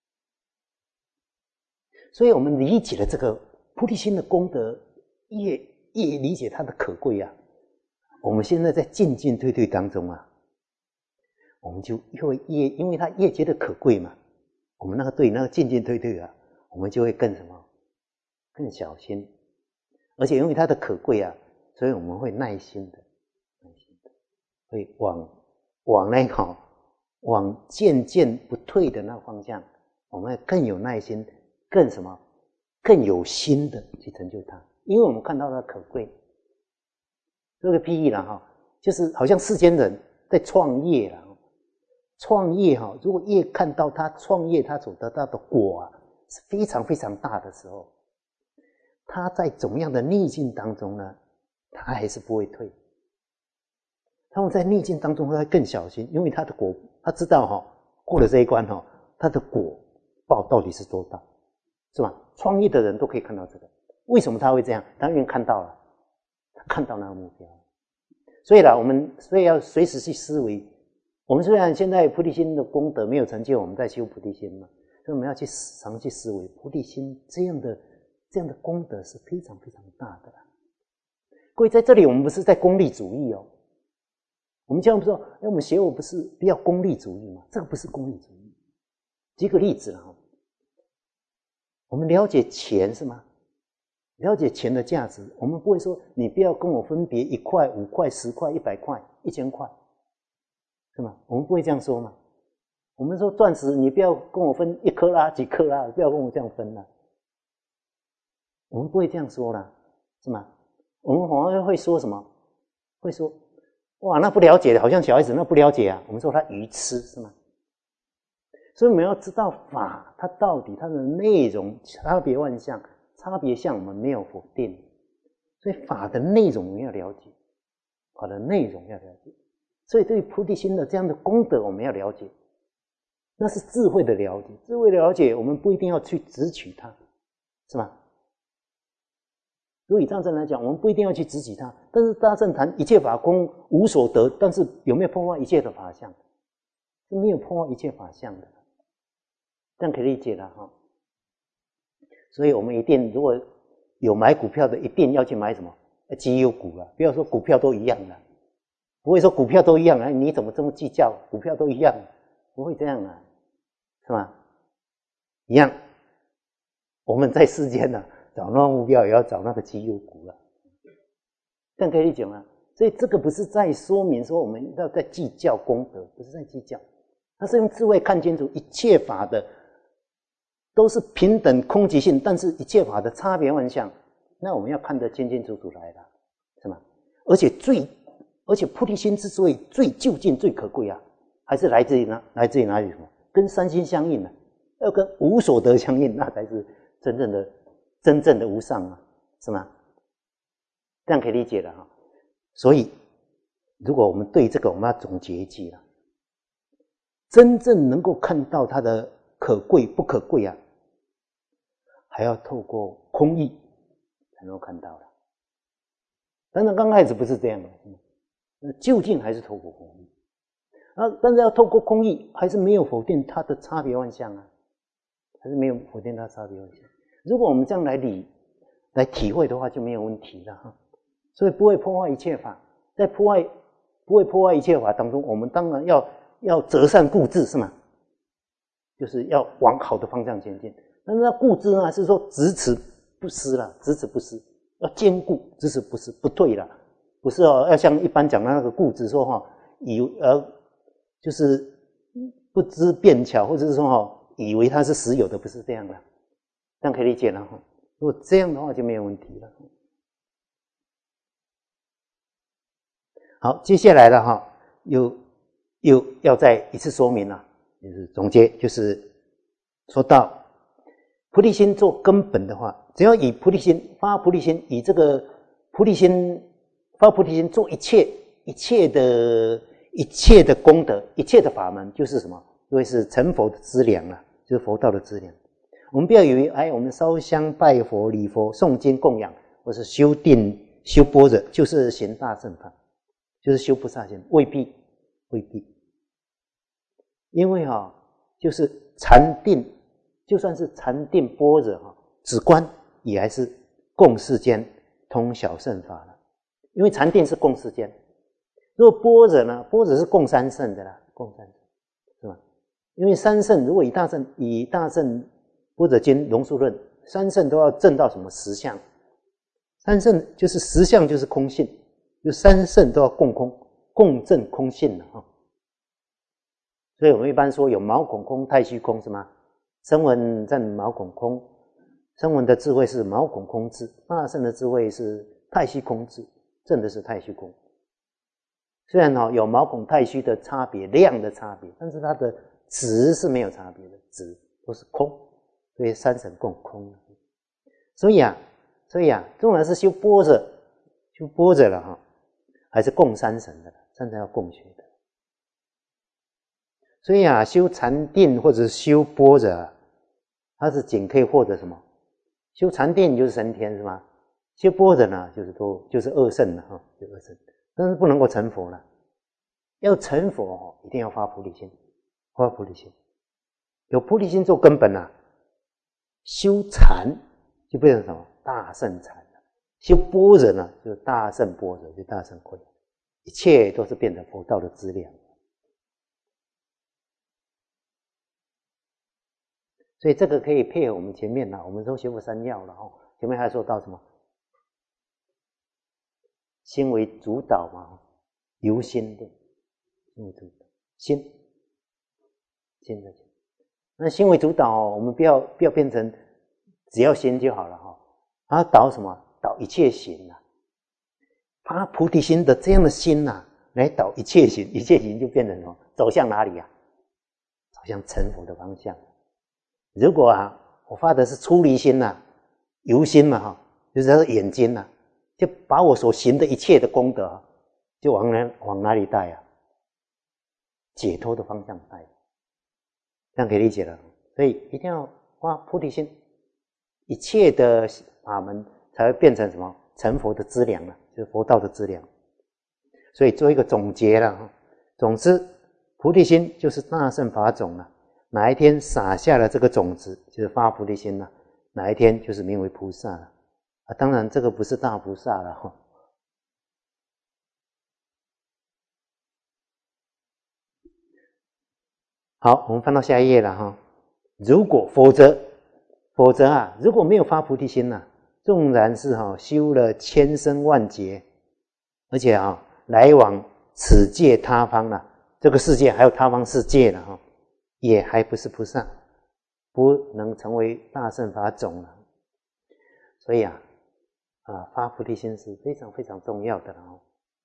所以我们理解了这个菩提心的功德，越越理解它的可贵啊。我们现在在进进退退当中啊，我们就会越因为它越觉得可贵嘛，我们那个对那个进进退退啊，我们就会更什么，更小心，而且因为它的可贵啊，所以我们会耐心的，耐心的，会往往那个往渐渐不退的那个方向，我们会更有耐心，更什么，更有心的去成就它，因为我们看到它可贵。这个譬喻啦哈，就是好像世间人在创业啦，创业哈，如果越看到他创业他所得到的果啊是非常非常大的时候，他在怎么样的逆境当中呢，他还是不会退。他们在逆境当中会更小心，因为他的果，他知道哈，过了这一关哈，他的果报到底是多大，是吧？创业的人都可以看到这个，为什么他会这样？他因为看到了。看到那个目标，所以啦，我们所以要随时去思维。我们虽然现在菩提心的功德没有成就，我们在修菩提心嘛，所以我们要去常去思维菩提心这样的这样的功德是非常非常大的啦。各位在这里，我们不是在功利主义哦。我们千万不说，哎，我们学佛不是不要功利主义嘛？这个不是功利主义。举个例子啦，我们了解钱是吗？了解钱的价值，我们不会说你不要跟我分别一块、五块、十块、一百块、一千块，是吗？我们不会这样说嘛。我们说钻石，你不要跟我分一克拉、几克拉，不要跟我这样分啦。我们不会这样说啦，是吗？我们反而会说什么？会说，哇，那不了解的，好像小孩子那不了解啊。我们说他愚痴，是吗？所以我们要知道法，它到底它的内容差别万象。 差别相我们没有否定，所以法的内容我们要了解，法的内容要了解。所以对于菩提心的这样的功德我们要了解，那是智慧的了解。智慧的了解我们不一定要去执取它，是吗？如果以大乘来讲，我们不一定要去执取它，但是大乘谈一切法空无所得，但是有没有破坏一切的法相？是没有破坏一切法相的，这样可以理解了哈。所以我们一定如果有买股票的，一定要去买什么绩优股啊，不要说股票都一样的，不会说股票都一样啊，你怎么这么计较？股票都一样，不会这样啊，是吧？一样，我们在世间呢、啊，找那个目标也要找那个绩优股啊，这样可以理解吗？所以这个不是在说明说我们要在计较功德，不是在计较，它是用智慧看清楚一切法的都是平等空寂性，但是一切法的差别万象，那我们要看得清清楚楚来了，是吗？而且最，而且菩提心之所以最究竟、最可贵啊，还是来自于哪？来自于哪里？什么？跟三心相应啊，要跟无所得相应，那才是真正的、真正的无上啊，是吗？这样可以理解了哈。所以，如果我们对这个我们要总结一句了，真正能够看到它的可贵不可贵啊，还要透过空义才能够看到的。当然刚开始不是这样的，那究竟还是透过空义啊，但是要透过空义还是没有否定它的差别万象啊，还是没有否定它的差别万象。如果我们这样来理来体会的话，就没有问题了哈。所以不会破坏一切法，在破坏不会破坏一切法当中，我们当然要要择善固执，是吗？就是要往好的方向前进。但是那固执呢，是说执持不失啦，执持不失，要坚固，执持不失，不退啦，不是哦，要像一般讲的那个固执说哈，以呃就是不知变巧，或者是说哈，以为它是实有的，不是这样的，这样可以理解了哈。如果这样的话就没有问题了。好，接下来了哈，又又要再一次说明了，就是总结，就是说到菩提心做根本的话，只要以菩提心发菩提心，以这个菩提心发菩提心做一切一切的一切的功德，一切的法门，就是什么？因为是成佛的资粮了，就是佛道的资粮。我们不要以为，哎，我们烧香拜佛、礼佛、诵经供养，或是修定、修般若，就是行大乘法。就是修菩萨行，未必，未必，因为哈、哦，就是禅定，就算是禅定般若哈，止观也还是共世间通晓圣法了。因为禅定是共世间，如果般若呢，般若是共三圣的啦，共三圣是吧？因为三圣如果以大乘以大乘般若经龙树论，三圣都要证到什么实相？三圣就是实相，就是空性。就三圣都要共空，共证空性了哈。所以我们一般说有毛孔空、太虚空是吗？声闻证毛孔空，声闻的智慧是毛孔空智，大圣的智慧是太虚空智，证的是太虚空。虽然哈有毛孔太虚的差别，量的差别，但是它的质是没有差别的，质都是空，所以三圣共空。所以啊，所以啊，纵然是修般若，修般若了哈。还是共三神的，三神要共学的。所以啊，修禅定或者修般若，它是仅可以获得什么？修禅定就是升天是吗？修般若呢，就是都就是二圣了哈，就二圣，但是不能够成佛了。要成佛，一定要发菩提心，发菩提心，有菩提心做根本啊。修禅就变成什么？大圣禅。修般若呢，就大圣般若，就大圣慧，一切都是变成佛道的资粮。所以这个可以配合我们前面啦，我们说学佛三要了哦，前面还说到什么？心为主导嘛，由心论，心为主导，心，心的心。那心为主导哦，我们不要不要变成只要心就好了哈，然后导什么？导一切行啊，发菩提心的这样的心啊，来导一切行，一切行就变成什么？走向哪里啊？走向成佛的方向。如果啊，我发的是出离心啊， 由心嘛哈，就是他的眼睛啊，就把我所行的一切的功德啊，就往哪往哪里带啊？解脱的方向带，这样可以理解了。所以一定要发菩提心，一切的法门才会变成什么？成佛的资粮了，就是佛道的资粮。所以做一个总结了哈。总之，菩提心就是大乘法种了。哪一天撒下了这个种子，就是发菩提心了，哪一天就是名为菩萨了。啊，当然这个不是大菩萨了哈。好，我们翻到下一页了哈。如果否则，否则啊，如果没有发菩提心啊，纵然是哈修了千声万劫，而且啊来往此界他方了，这个世界还有他方世界了哈，也还不是菩萨，不能成为大乘法种了。所以啊，啊发菩提心是非常非常重要的了哦。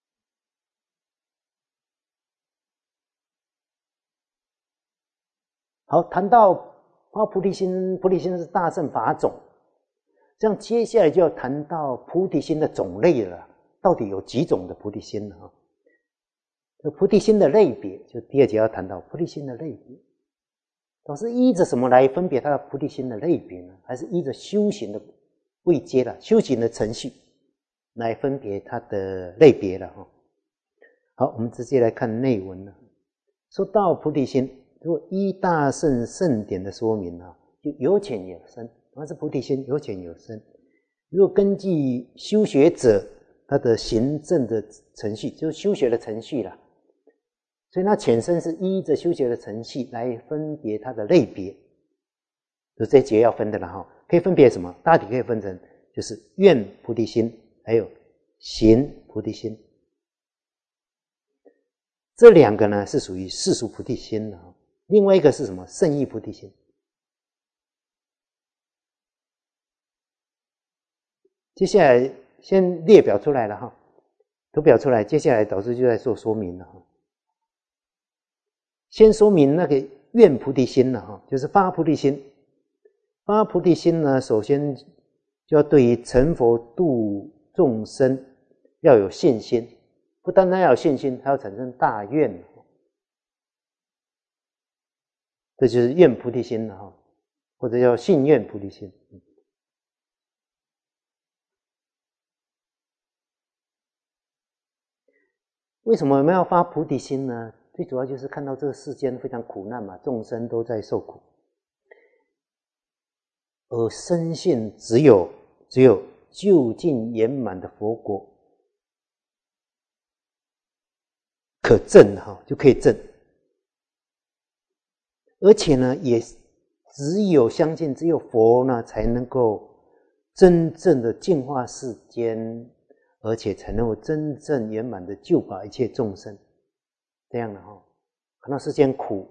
好，谈到发菩提心，菩提心是大乘法种，这样接下来就要谈到菩提心的种类了，到底有几种的菩提心呢？这菩提心的类别，就第二节要谈到菩提心的类别。老师依着什么来分别它的菩提心的类别呢？还是依着修行的位阶了，修行的程序来分别它的类别了哈。好，我们直接来看内文了。说到菩提心，如果依大乘圣典的说明啊，就有浅有深，它是菩提心有浅有深。如果根据修学者他的行证的程序，就是修学的程序啦，所以那浅深是依着修学的程序来分别它的类别，就这节要分的了哈。可以分别什么？大体可以分成就是愿菩提心，还有行菩提心。这两个呢是属于世俗菩提心的，另外一个是什么？圣意菩提心。接下来先列表出来了哈，图表出来，接下来导师就在做说明了哈。先说明那个愿菩提心了哈，就是发菩提心。发菩提心呢，首先就要对于成佛度众生要有信心，不单单要有信心，还要产生大愿，这就是愿菩提心了哈，或者叫信愿菩提心。为什么我们要发菩提心呢？最主要就是看到这个世间非常苦难嘛，众生都在受苦，而深信只有只有究竟圆满的佛国可证哈，就可以证，而且呢，也只有相信只有佛呢，才能够真正的净化世间，而且才能够真正圆满的救拔一切众生。这样的哈，看到世间苦，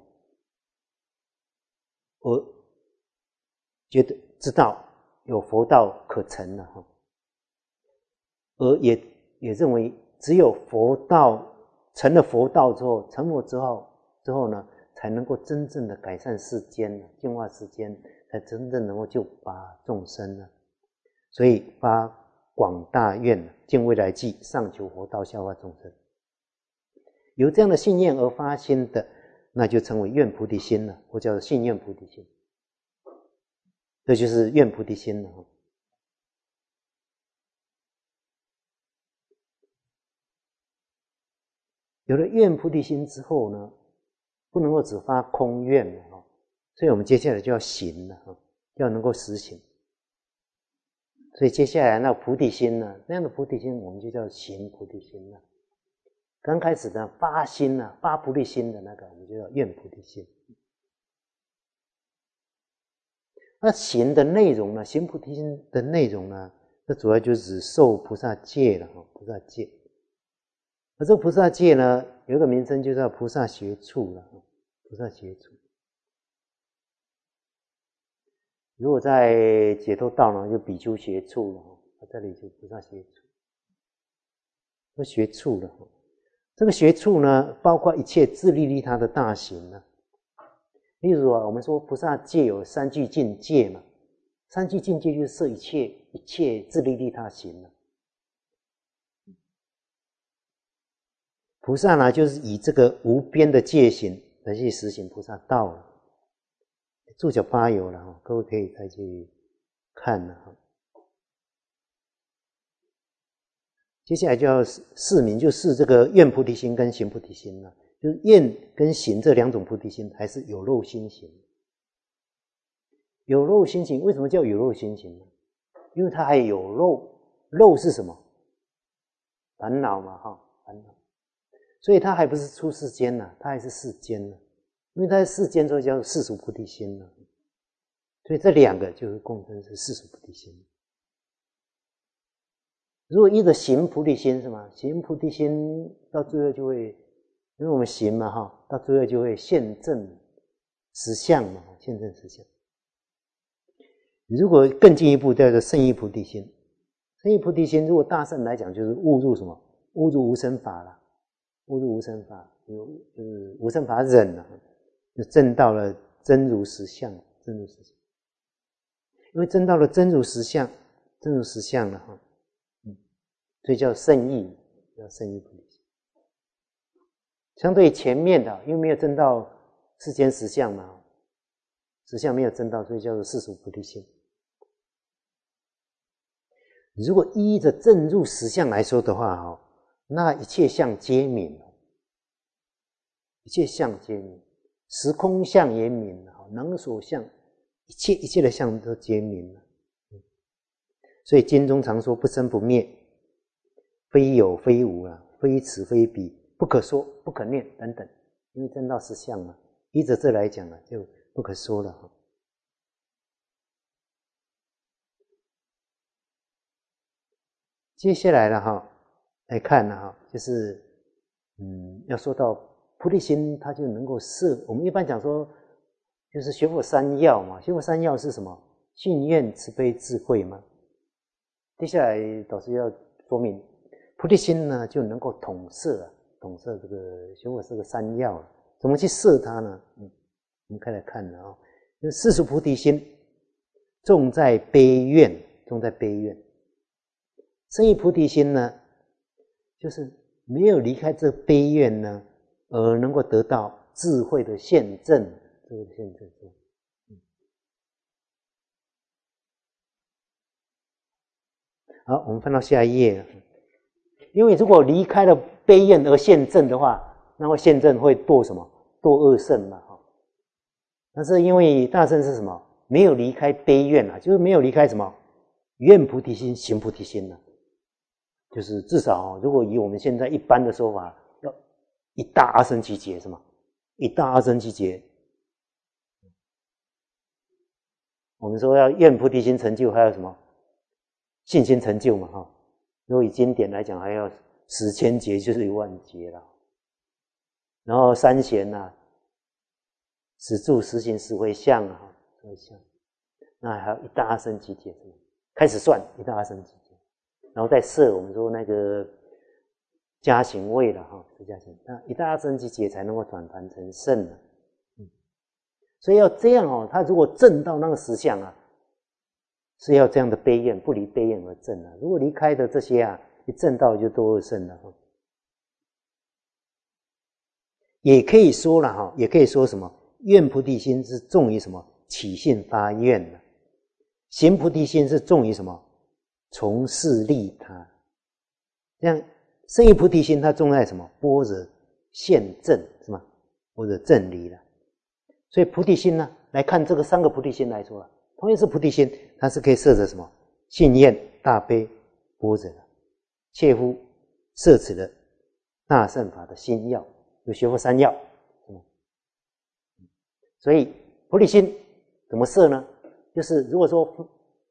而觉得知道有佛道可成了哈，而也也认为只有佛道成了佛道之后，成佛之后之后呢，才能够真正的改善世间，净化世间，才真正能够救拔众生呢。所以发广大愿，尽未来际，上求佛道，下化众生。有这样的信念而发心的，那就称为愿菩提心了，或叫信愿菩提心。这就是愿菩提心了。有了愿菩提心之后呢，不能够只发空愿了，所以我们接下来就要行了，要能够实行。所以接下来那菩提心呢，那样的菩提心我们就叫行菩提心了。刚开始的发心呢，发菩提心的那个我们就叫愿菩提心。那行的内容呢，行菩提心的内容呢，这主要就是受菩萨戒了，菩萨戒。而这个菩萨戒呢，有一个名称就叫菩萨学处了，菩萨学处。如果在解脱道呢，就比丘学处了，这里就菩萨学处，说学处了。这个学处呢，包括一切自利利他的大行呢。例如啊，我们说菩萨戒有三聚境界嘛，三聚境界就是摄一切一切自利利他行了。菩萨呢，就是以这个无边的戒行来去实行菩萨道了。注脚八有了哈，各位可以再去看了哈。接下来就要示明，就示这个愿菩提心跟行菩提心了。就是愿跟行这两种菩提心，还是有漏心行。有漏心行，为什么叫有漏心行呢？因为它还有漏，漏是什么？烦恼嘛，哈，烦恼。所以它还不是出世间呢、啊，它还是世间呢、啊。因为它在世间，所以叫做世俗菩提心呢、啊。所以这两个就是共称是世俗菩提心。如果依着行菩提心是吗？行菩提心到最后就会，因为我们行嘛哈，到最后就会现证实相嘛，现证实相。如果更进一步，叫做圣意菩提心。圣意菩提心，如果大圣来讲，就是悟入什么？悟入无生法了，悟入无生法，就是无生法忍了，就证到了真如实相，真如实相。因为证到了真如实相，真如实相了哈，嗯，所以叫圣意，叫圣意菩提心。相对前面的，因为没有证到世间实相嘛，实相没有证到，所以叫做世俗菩提心。如果依着证入实相来说的话，哈，那一切相皆明，一切相皆明，时空相也明，能所相，一切一切的相都皆明了。所以经中常说不生不灭，非有非无啊，非此非彼，不可说不可念等等，因为证到实相嘛，依着这来讲啊，就不可说了哈。接下来了哈，来看了哈，就是嗯，要说到菩提心，它就能够摄。我们一般讲说，就是学佛三要嘛，学佛三要是什么？信愿慈悲智慧嘛。接下来导师要说明，菩提心呢就能够统摄啊，统摄这个学佛这个三要，怎么去摄它呢？嗯，我们开来看了啊，就世俗菩提心重在悲愿，重在悲愿。圣意菩提心呢，就是没有离开这悲愿呢，而能够得到智慧的现证，智慧的现证。好，我们翻到下一页。因为如果离开了悲愿而现证的话，那么现证会堕什么？堕恶圣嘛，哈。但是因为大圣是什么？没有离开悲愿啊，就是没有离开什么愿菩提心、行菩提心呢、啊。就是至少，如果以我们现在一般的说法，要一大阿僧祇劫是吗？一大阿僧祇劫，我们说要愿菩提心成就，还有什么信心成就嘛？哈，如果以经典来讲，还要十千劫，就是一万劫了。然后三贤呐、啊，十住、十行、十回向啊，十回向，那还有一大阿僧祇劫，开始算一大阿僧祇劫。然后再设我们说那个加行位了哈，是加行，那一大阿僧祇劫才能够转凡成圣了。嗯，所以要这样哦，他如果证到那个实相啊，是要这样的悲愿，不离悲愿而证啊。如果离开的这些啊，一证到就堕恶圣了哈。也可以说了哈，也可以说什么？愿菩提心是重于什么？起信发愿的。行菩提心是重于什么？从事利他。这样圣意菩提心它重在什么？般若现证是吗？般若正理了。所以菩提心呢，来看这个三个菩提心来说啊，同样是菩提心，它是可以摄着什么？信愿、大悲、般若的，切乎摄持了大乘法的心要，有学佛三要。所以菩提心怎么摄呢？就是如果说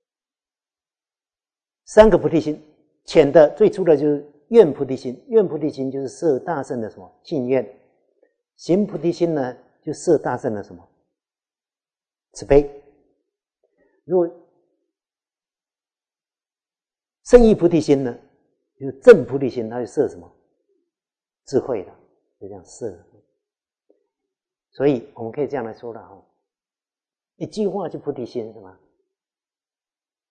三个菩提心，浅的最初的就是愿菩提心，愿菩提心就是摄大乘的什么信愿，行菩提心呢就摄大乘的什么慈悲。如果圣意菩提心呢，就是正菩提心，它就摄什么智慧的，就这样摄。所以我们可以这样来说了哈，一句话就菩提心是吗？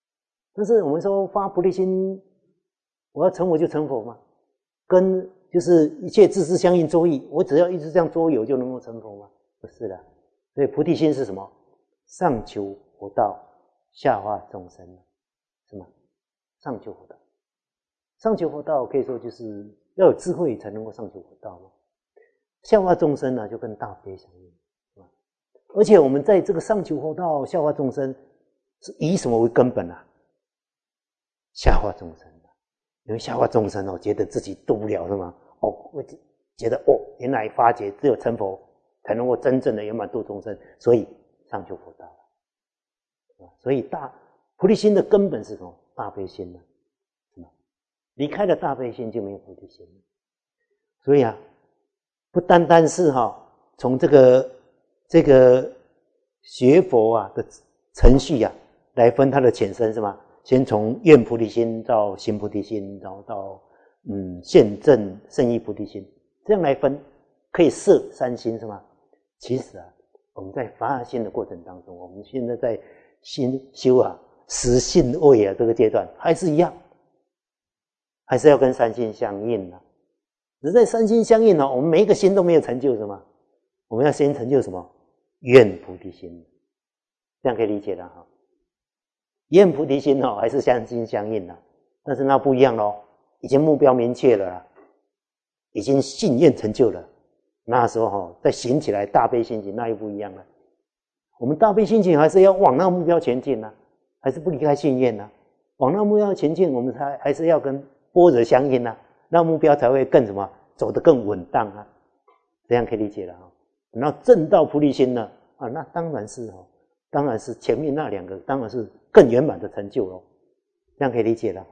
但是我们说发菩提心，我要成佛就成佛嘛，跟就是一切自知相应作意，我只要一直这样作有就能够成佛吗？不是的。所以菩提心是什么？上求佛道，下化众生，是吗？上求佛道，上求佛道可以说就是要有智慧才能够上求佛道嘛。下化众生呢，就跟大悲相应，是吧？而且我们在这个上求佛道、下化众生，是以什么为根本啊？下化众生，因为下化众生哦，觉得自己度不了，是吗？哦，我觉得哦，原来发觉只有成佛才能够真正的圆满度众生，所以上求佛道。所以大菩提心的根本是什么？大悲心呢？是吗？离开了大悲心就没有菩提心。所以啊，不单单是哈、哦，从这个这个学佛啊的程序啊来分它的浅深，是吗？先从愿菩提心到行菩提心，然后到嗯现证胜义菩提心，这样来分，可以摄三心，是吗？其实啊，我们在发心的过程当中，我们现在在心修啊实信位啊这个阶段还是一样，还是要跟三心相应啊。只是在三心相应呢、哦，我们每一个心都没有成就，是吗？我们要先成就什么？愿菩提心，这样可以理解了哈。愿菩提心哦，还是三心相应的，但是那不一样咯，已经目标明确了啦，已经信愿成就了。那时候哈、哦，再行起来大悲心情，那又不一样了。我们大悲心情还是要往那目标前进呢、啊，还是不离开信愿呢、啊？往那目标前进，我们才还是要跟般若相应啊，那目标才会更什么走得更稳当啊。这样可以理解了哈。然后证到菩提心呢，啊，那当然是哦，当然是前面那两个，当然是更圆满的成就咯。这样可以理解了。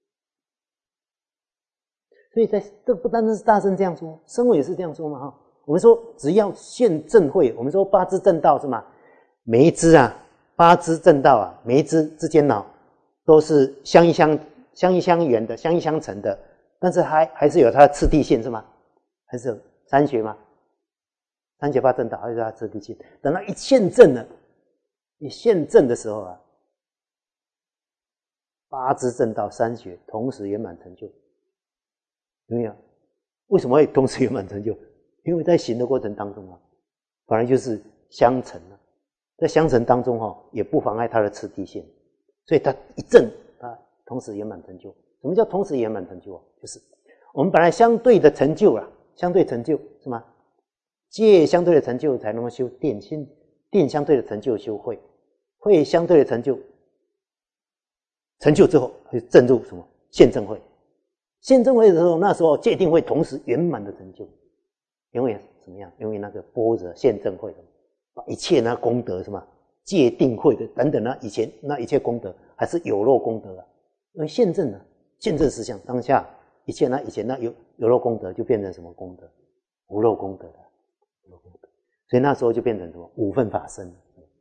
所以在这不单单是大乘这样说，声闻也是这样说嘛哈。我们说只要现正慧，我们说八支正道是吗？每一支啊，八支正道啊，每一支之间呢、哦，都是相依相相依相缘的，相依相成的，但是还还是有它的次第性是吗？还是有三学吗？三学八正道还是它的次第性。等到一现正了，一现正的时候啊，八支正道三学同时圆满成就。有没有？为什么会同时圆满成就？因为在行的过程当中啊，反而就是相成啊，在相成当中哈、哦，也不妨碍它的次第性，所以它一正，它同时圆满成就。什么叫同时圆满成就啊？就是我们本来相对的成就啊，相对成就是吗？戒相对的成就才能够修定心，定相对的成就修慧，慧相对的成就，成就之后就证入什么现证慧。现证慧的时候，那时候戒定慧同时圆满的成就，因为怎么样？因为那个般若现证慧，把一切那功德什么戒定慧的等等那以前那一切功德还是有漏功德啊，因为现证呢，现证实相当下一切那以前那有有漏功德就变成什么功德？无漏功德了，无漏功德，所以那时候就变成什么五分法身，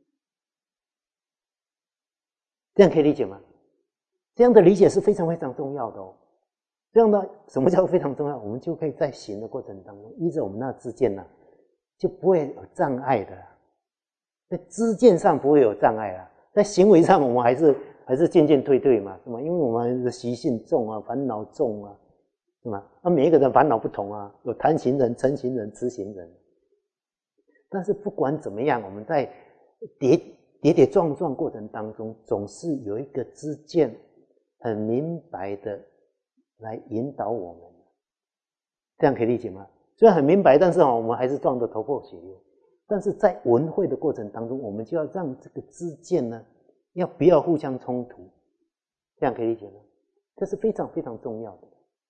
这样可以理解吗？这样的理解是非常非常重要的哦。这样的什么叫非常重要？我们就可以在行的过程当中，依着我们那知见呢、啊，就不会有障碍的。在知见上不会有障碍啦，在行为上我们还是还是渐渐退退嘛，是吗？因为我们的习性重啊，烦恼重啊，是吗？那每一个人烦恼不同啊，有贪行人、嗔行人、痴行人。但是不管怎么样，我们在跌跌跌撞撞过程当中，总是有一个知见很明白的来引导我们，这样可以理解吗？虽然很明白，但是我们还是撞得头破血流。但是在闻慧的过程当中，我们就要让这个知见呢，要不要互相冲突？这样可以理解吗？这是非常非常重要的。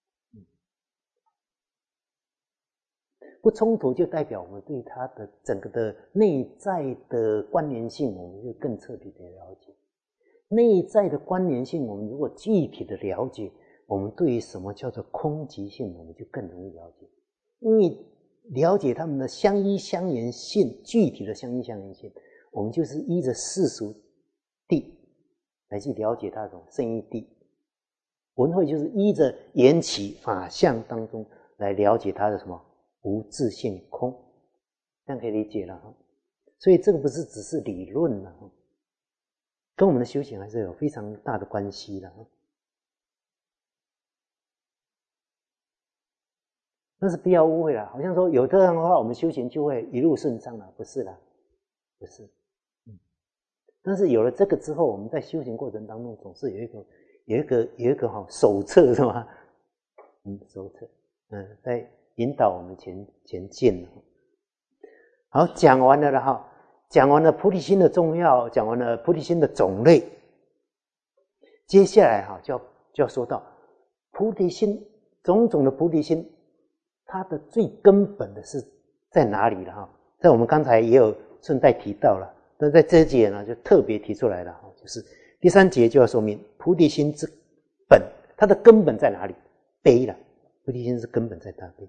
不冲突就代表我们对它的整个的内在的关联性，我们就更彻底的了解。内在的关联性，我们如果具体的了解，我们对于什么叫做空寂性，我们就更容易了解。因为了解他们的相依相缘性，具体的相依相缘性，我们就是依着世俗谛来去了解它的圣义谛。闻慧就是依着缘起法相当中来了解它的什么无自性空，这样可以理解了哈。所以这个不是只是理论了， 跟我们的修行还是有非常大的关系的。但是不要误会了，好像说有这样的话，我们修行就会一路顺畅了，不是啦，不是。嗯，但是有了这个之后，我们在修行过程当中，总是有一个有一个有一个好手册是吗？嗯，手册，嗯，在引导我们前前进。好，讲完了了哈，讲完了菩提心的重要，讲完了菩提心的种类，接下来哈就要就要说到菩提心，种种的菩提心。它的最根本的是在哪里了哈？在我们刚才也有顺带提到了，但在这一节呢就特别提出来了，就是第三节就要说明菩提心之本，它的根本在哪里？悲了，菩提心是根本在大悲。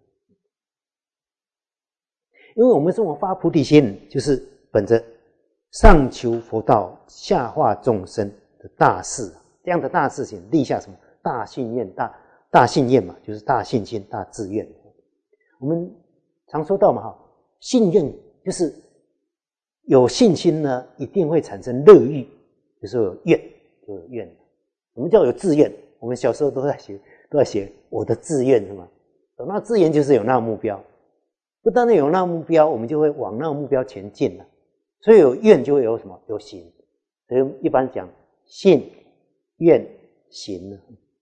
因为我们说我发菩提心，就是本着上求佛道、下化众生的大事，这样的大事情立下什么大信愿、大大信愿嘛，就是大信心、大志愿。我们常说到嘛，哈，信愿就是有信心呢，一定会产生乐欲，就是有愿，就有愿。什么叫有志愿？我们小时候都在学，都在写我的志愿是吗？那志愿就是有那个目标，不单单有那个目标，我们就会往那个目标前进了。所以有愿就会有什么？有行。所以一般讲信、愿、行，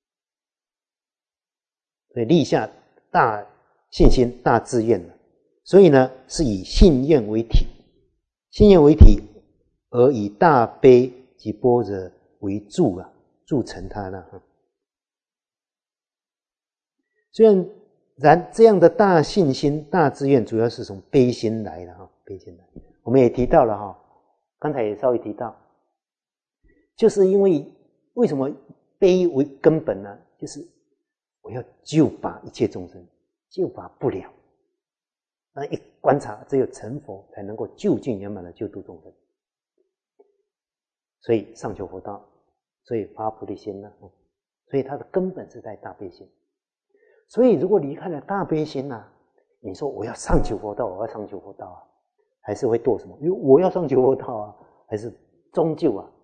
所以立下大信心、大志愿了。所以呢，是以信愿为体，信愿为体，而以大悲及般若为助啊，助成它了。虽然然这样的大信心、大志愿，主要是从悲心来的哈，悲心来。我们也提到了哈，刚才也稍微提到，就是因为为什么悲为根本呢？就是我要救拔一切众生，救拔不了。那一观察，只有成佛才能够究竟圆满的救度众生。所以上求佛道，所以发菩提心呢，所以它的根本是在大悲心。所以如果离开了大悲心啊，你说我要上求佛道，我要上求佛道啊，还是会堕什么？因为我要上求佛道啊，还是终究啊，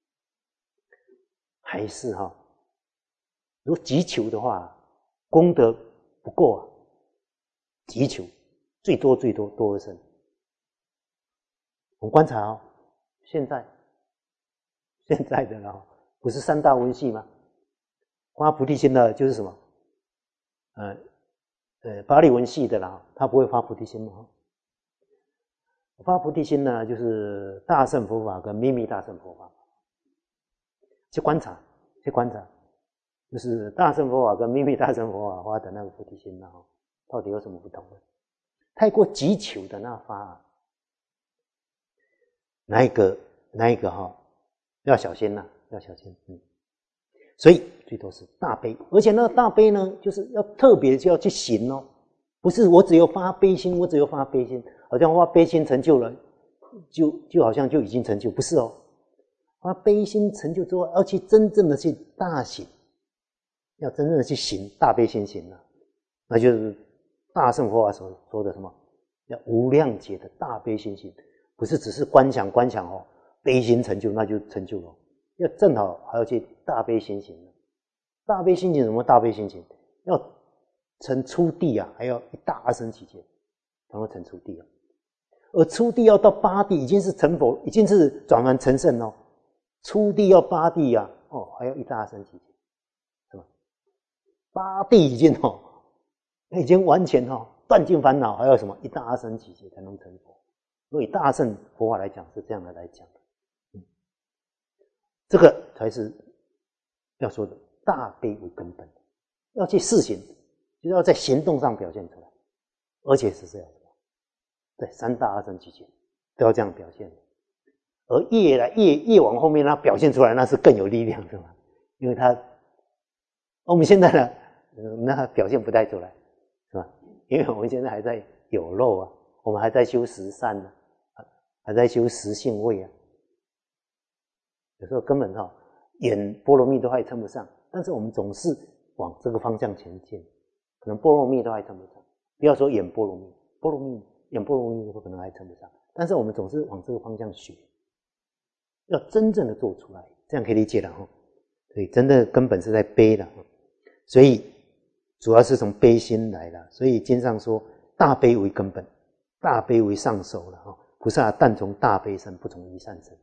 还是哈、啊，如果急求的话，功德不够啊，急求最多最多多而生。我们观察哦，现在现在的了，不是三大文系吗？发菩提心的就是什么？呃呃，法理文系的啦，他不会发菩提心吗？发菩提心呢，就是大乘佛法跟秘密大乘佛法。去观察，去观察，就是大乘佛法跟秘密大乘佛法发的那个菩提心呢，到底有什么不同呢？太过急求的那发、啊，哪一个哪一个哈、哦，要小心呐、啊，要小心。嗯，所以最多是大悲，而且那个大悲呢，就是要特别就要去行哦，不是我只有发悲心，我只有发悲心，好像发悲心成就了，就就好像就已经成就，不是哦。发悲心成就之后，要去真正的去大行，要真正的去行大悲心行了，那就是大乘佛法所说的什么？要无量劫的大悲心行，不是只是观想观想哦，悲心成就那就成就了，要正好还要去大悲心行。大悲心行什么？大悲心行要成初地啊，还要一大阿僧祇劫才能成初地啊，而初地要到八地已经是成佛，已经是转凡成圣哦。初地要八地啊，哦，还要一大阿僧祇劫，是吧？八地已经哦，已经完全哦断尽烦恼，还要什么一大阿僧祇劫才能成佛？所以大乘佛法来讲是这样的来讲，嗯，这个才是要说的大悲为根本，要去试行，就是要在行动上表现出来，而且是这样的，对，三大阿僧祇劫都要这样表现的。而越来越越往后面，它表现出来那是更有力量的嘛，因为它我们现在呢，那表现不太出来，是吧？因为我们现在还在有漏啊，我们还在修十善呢、啊，还在修十性位啊，有时候根本哈、哦、演波罗蜜都还称不上，但是我们总是往这个方向前进，可能波罗蜜都还称不上，不要说演波罗蜜，波罗蜜演波罗蜜可能还称不上，但是我们总是往这个方向学。 要真正的做出来，这样可以理解了哈。所以真的根本是在悲的，所以主要是从悲心来的。所以经上说，大悲为根本，大悲为上首了哈。菩萨但从大悲生，不从一善生。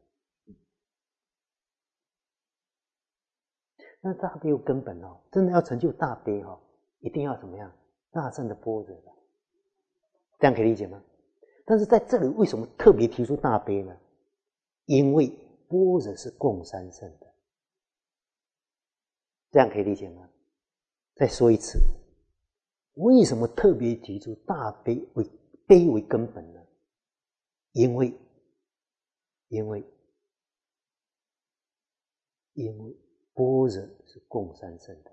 那大悲为根本哦，真的要成就大悲哈，一定要怎么样？大乘的般若的，这样可以理解吗？但是在这里为什么特别提出大悲呢？因为般若是共三圣的，这样可以理解吗？再说一次，为什么特别提出大悲为悲为根本呢？因为，因为，因为般若是共三圣的，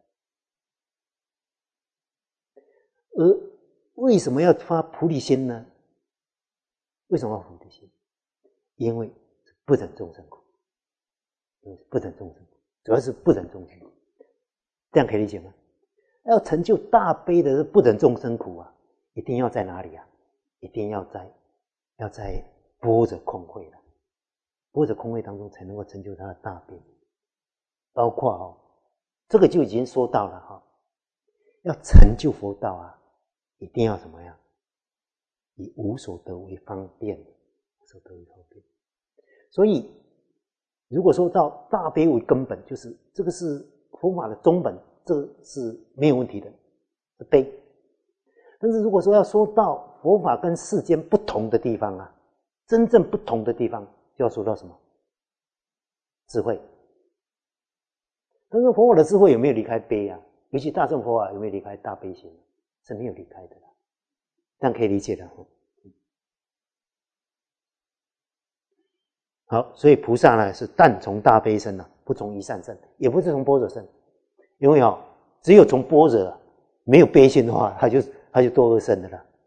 而为什么要发菩提心呢？为什么要发菩提心？因为不忍众生苦，因为不忍众生苦，主要是不忍众生苦，这样可以理解吗？要成就大悲的不忍众生苦啊，一定要在哪里啊？一定要在要在般若空慧了，般若空慧当中才能够成就他的大悲。包括哦，这个就已经说到了哈、哦，要成就佛道啊，一定要怎么样？以无所得为方便，无所得为方便。所以，如果说到大悲为根本，就是这个是佛法的宗本，这是没有问题的，是悲。但是如果说要说到佛法跟世间不同的地方啊，真正不同的地方，就要说到什么？智慧。但是佛法的智慧有没有离开悲啊？尤其大乘佛法有没有离开大悲心？是没有离开的啦，这样可以理解的。好，所以菩萨呢是但从大悲生啊，不从一善生，也不是从般若生。因为哦，只有从般若没有悲心的话，他就他就多恶生的了。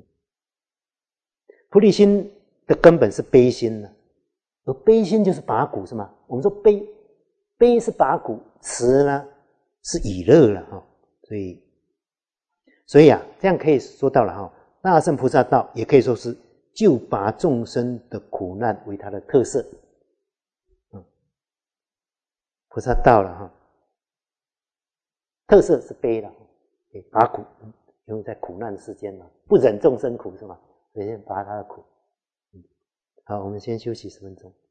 菩提心的根本是悲心呢，而悲心就是拔谷，是吗？我们说悲悲是拔谷，慈呢是以乐了哈。所以所以啊，这样可以说到了哈，大乘菩萨道也可以说是救拔众生的苦难为它的特色。嗯，菩萨道了哈。特色是悲了，拔苦，因为在苦难世间嘛，不忍众生苦是吗？所以先拔他的苦。好，我们先休息十分钟。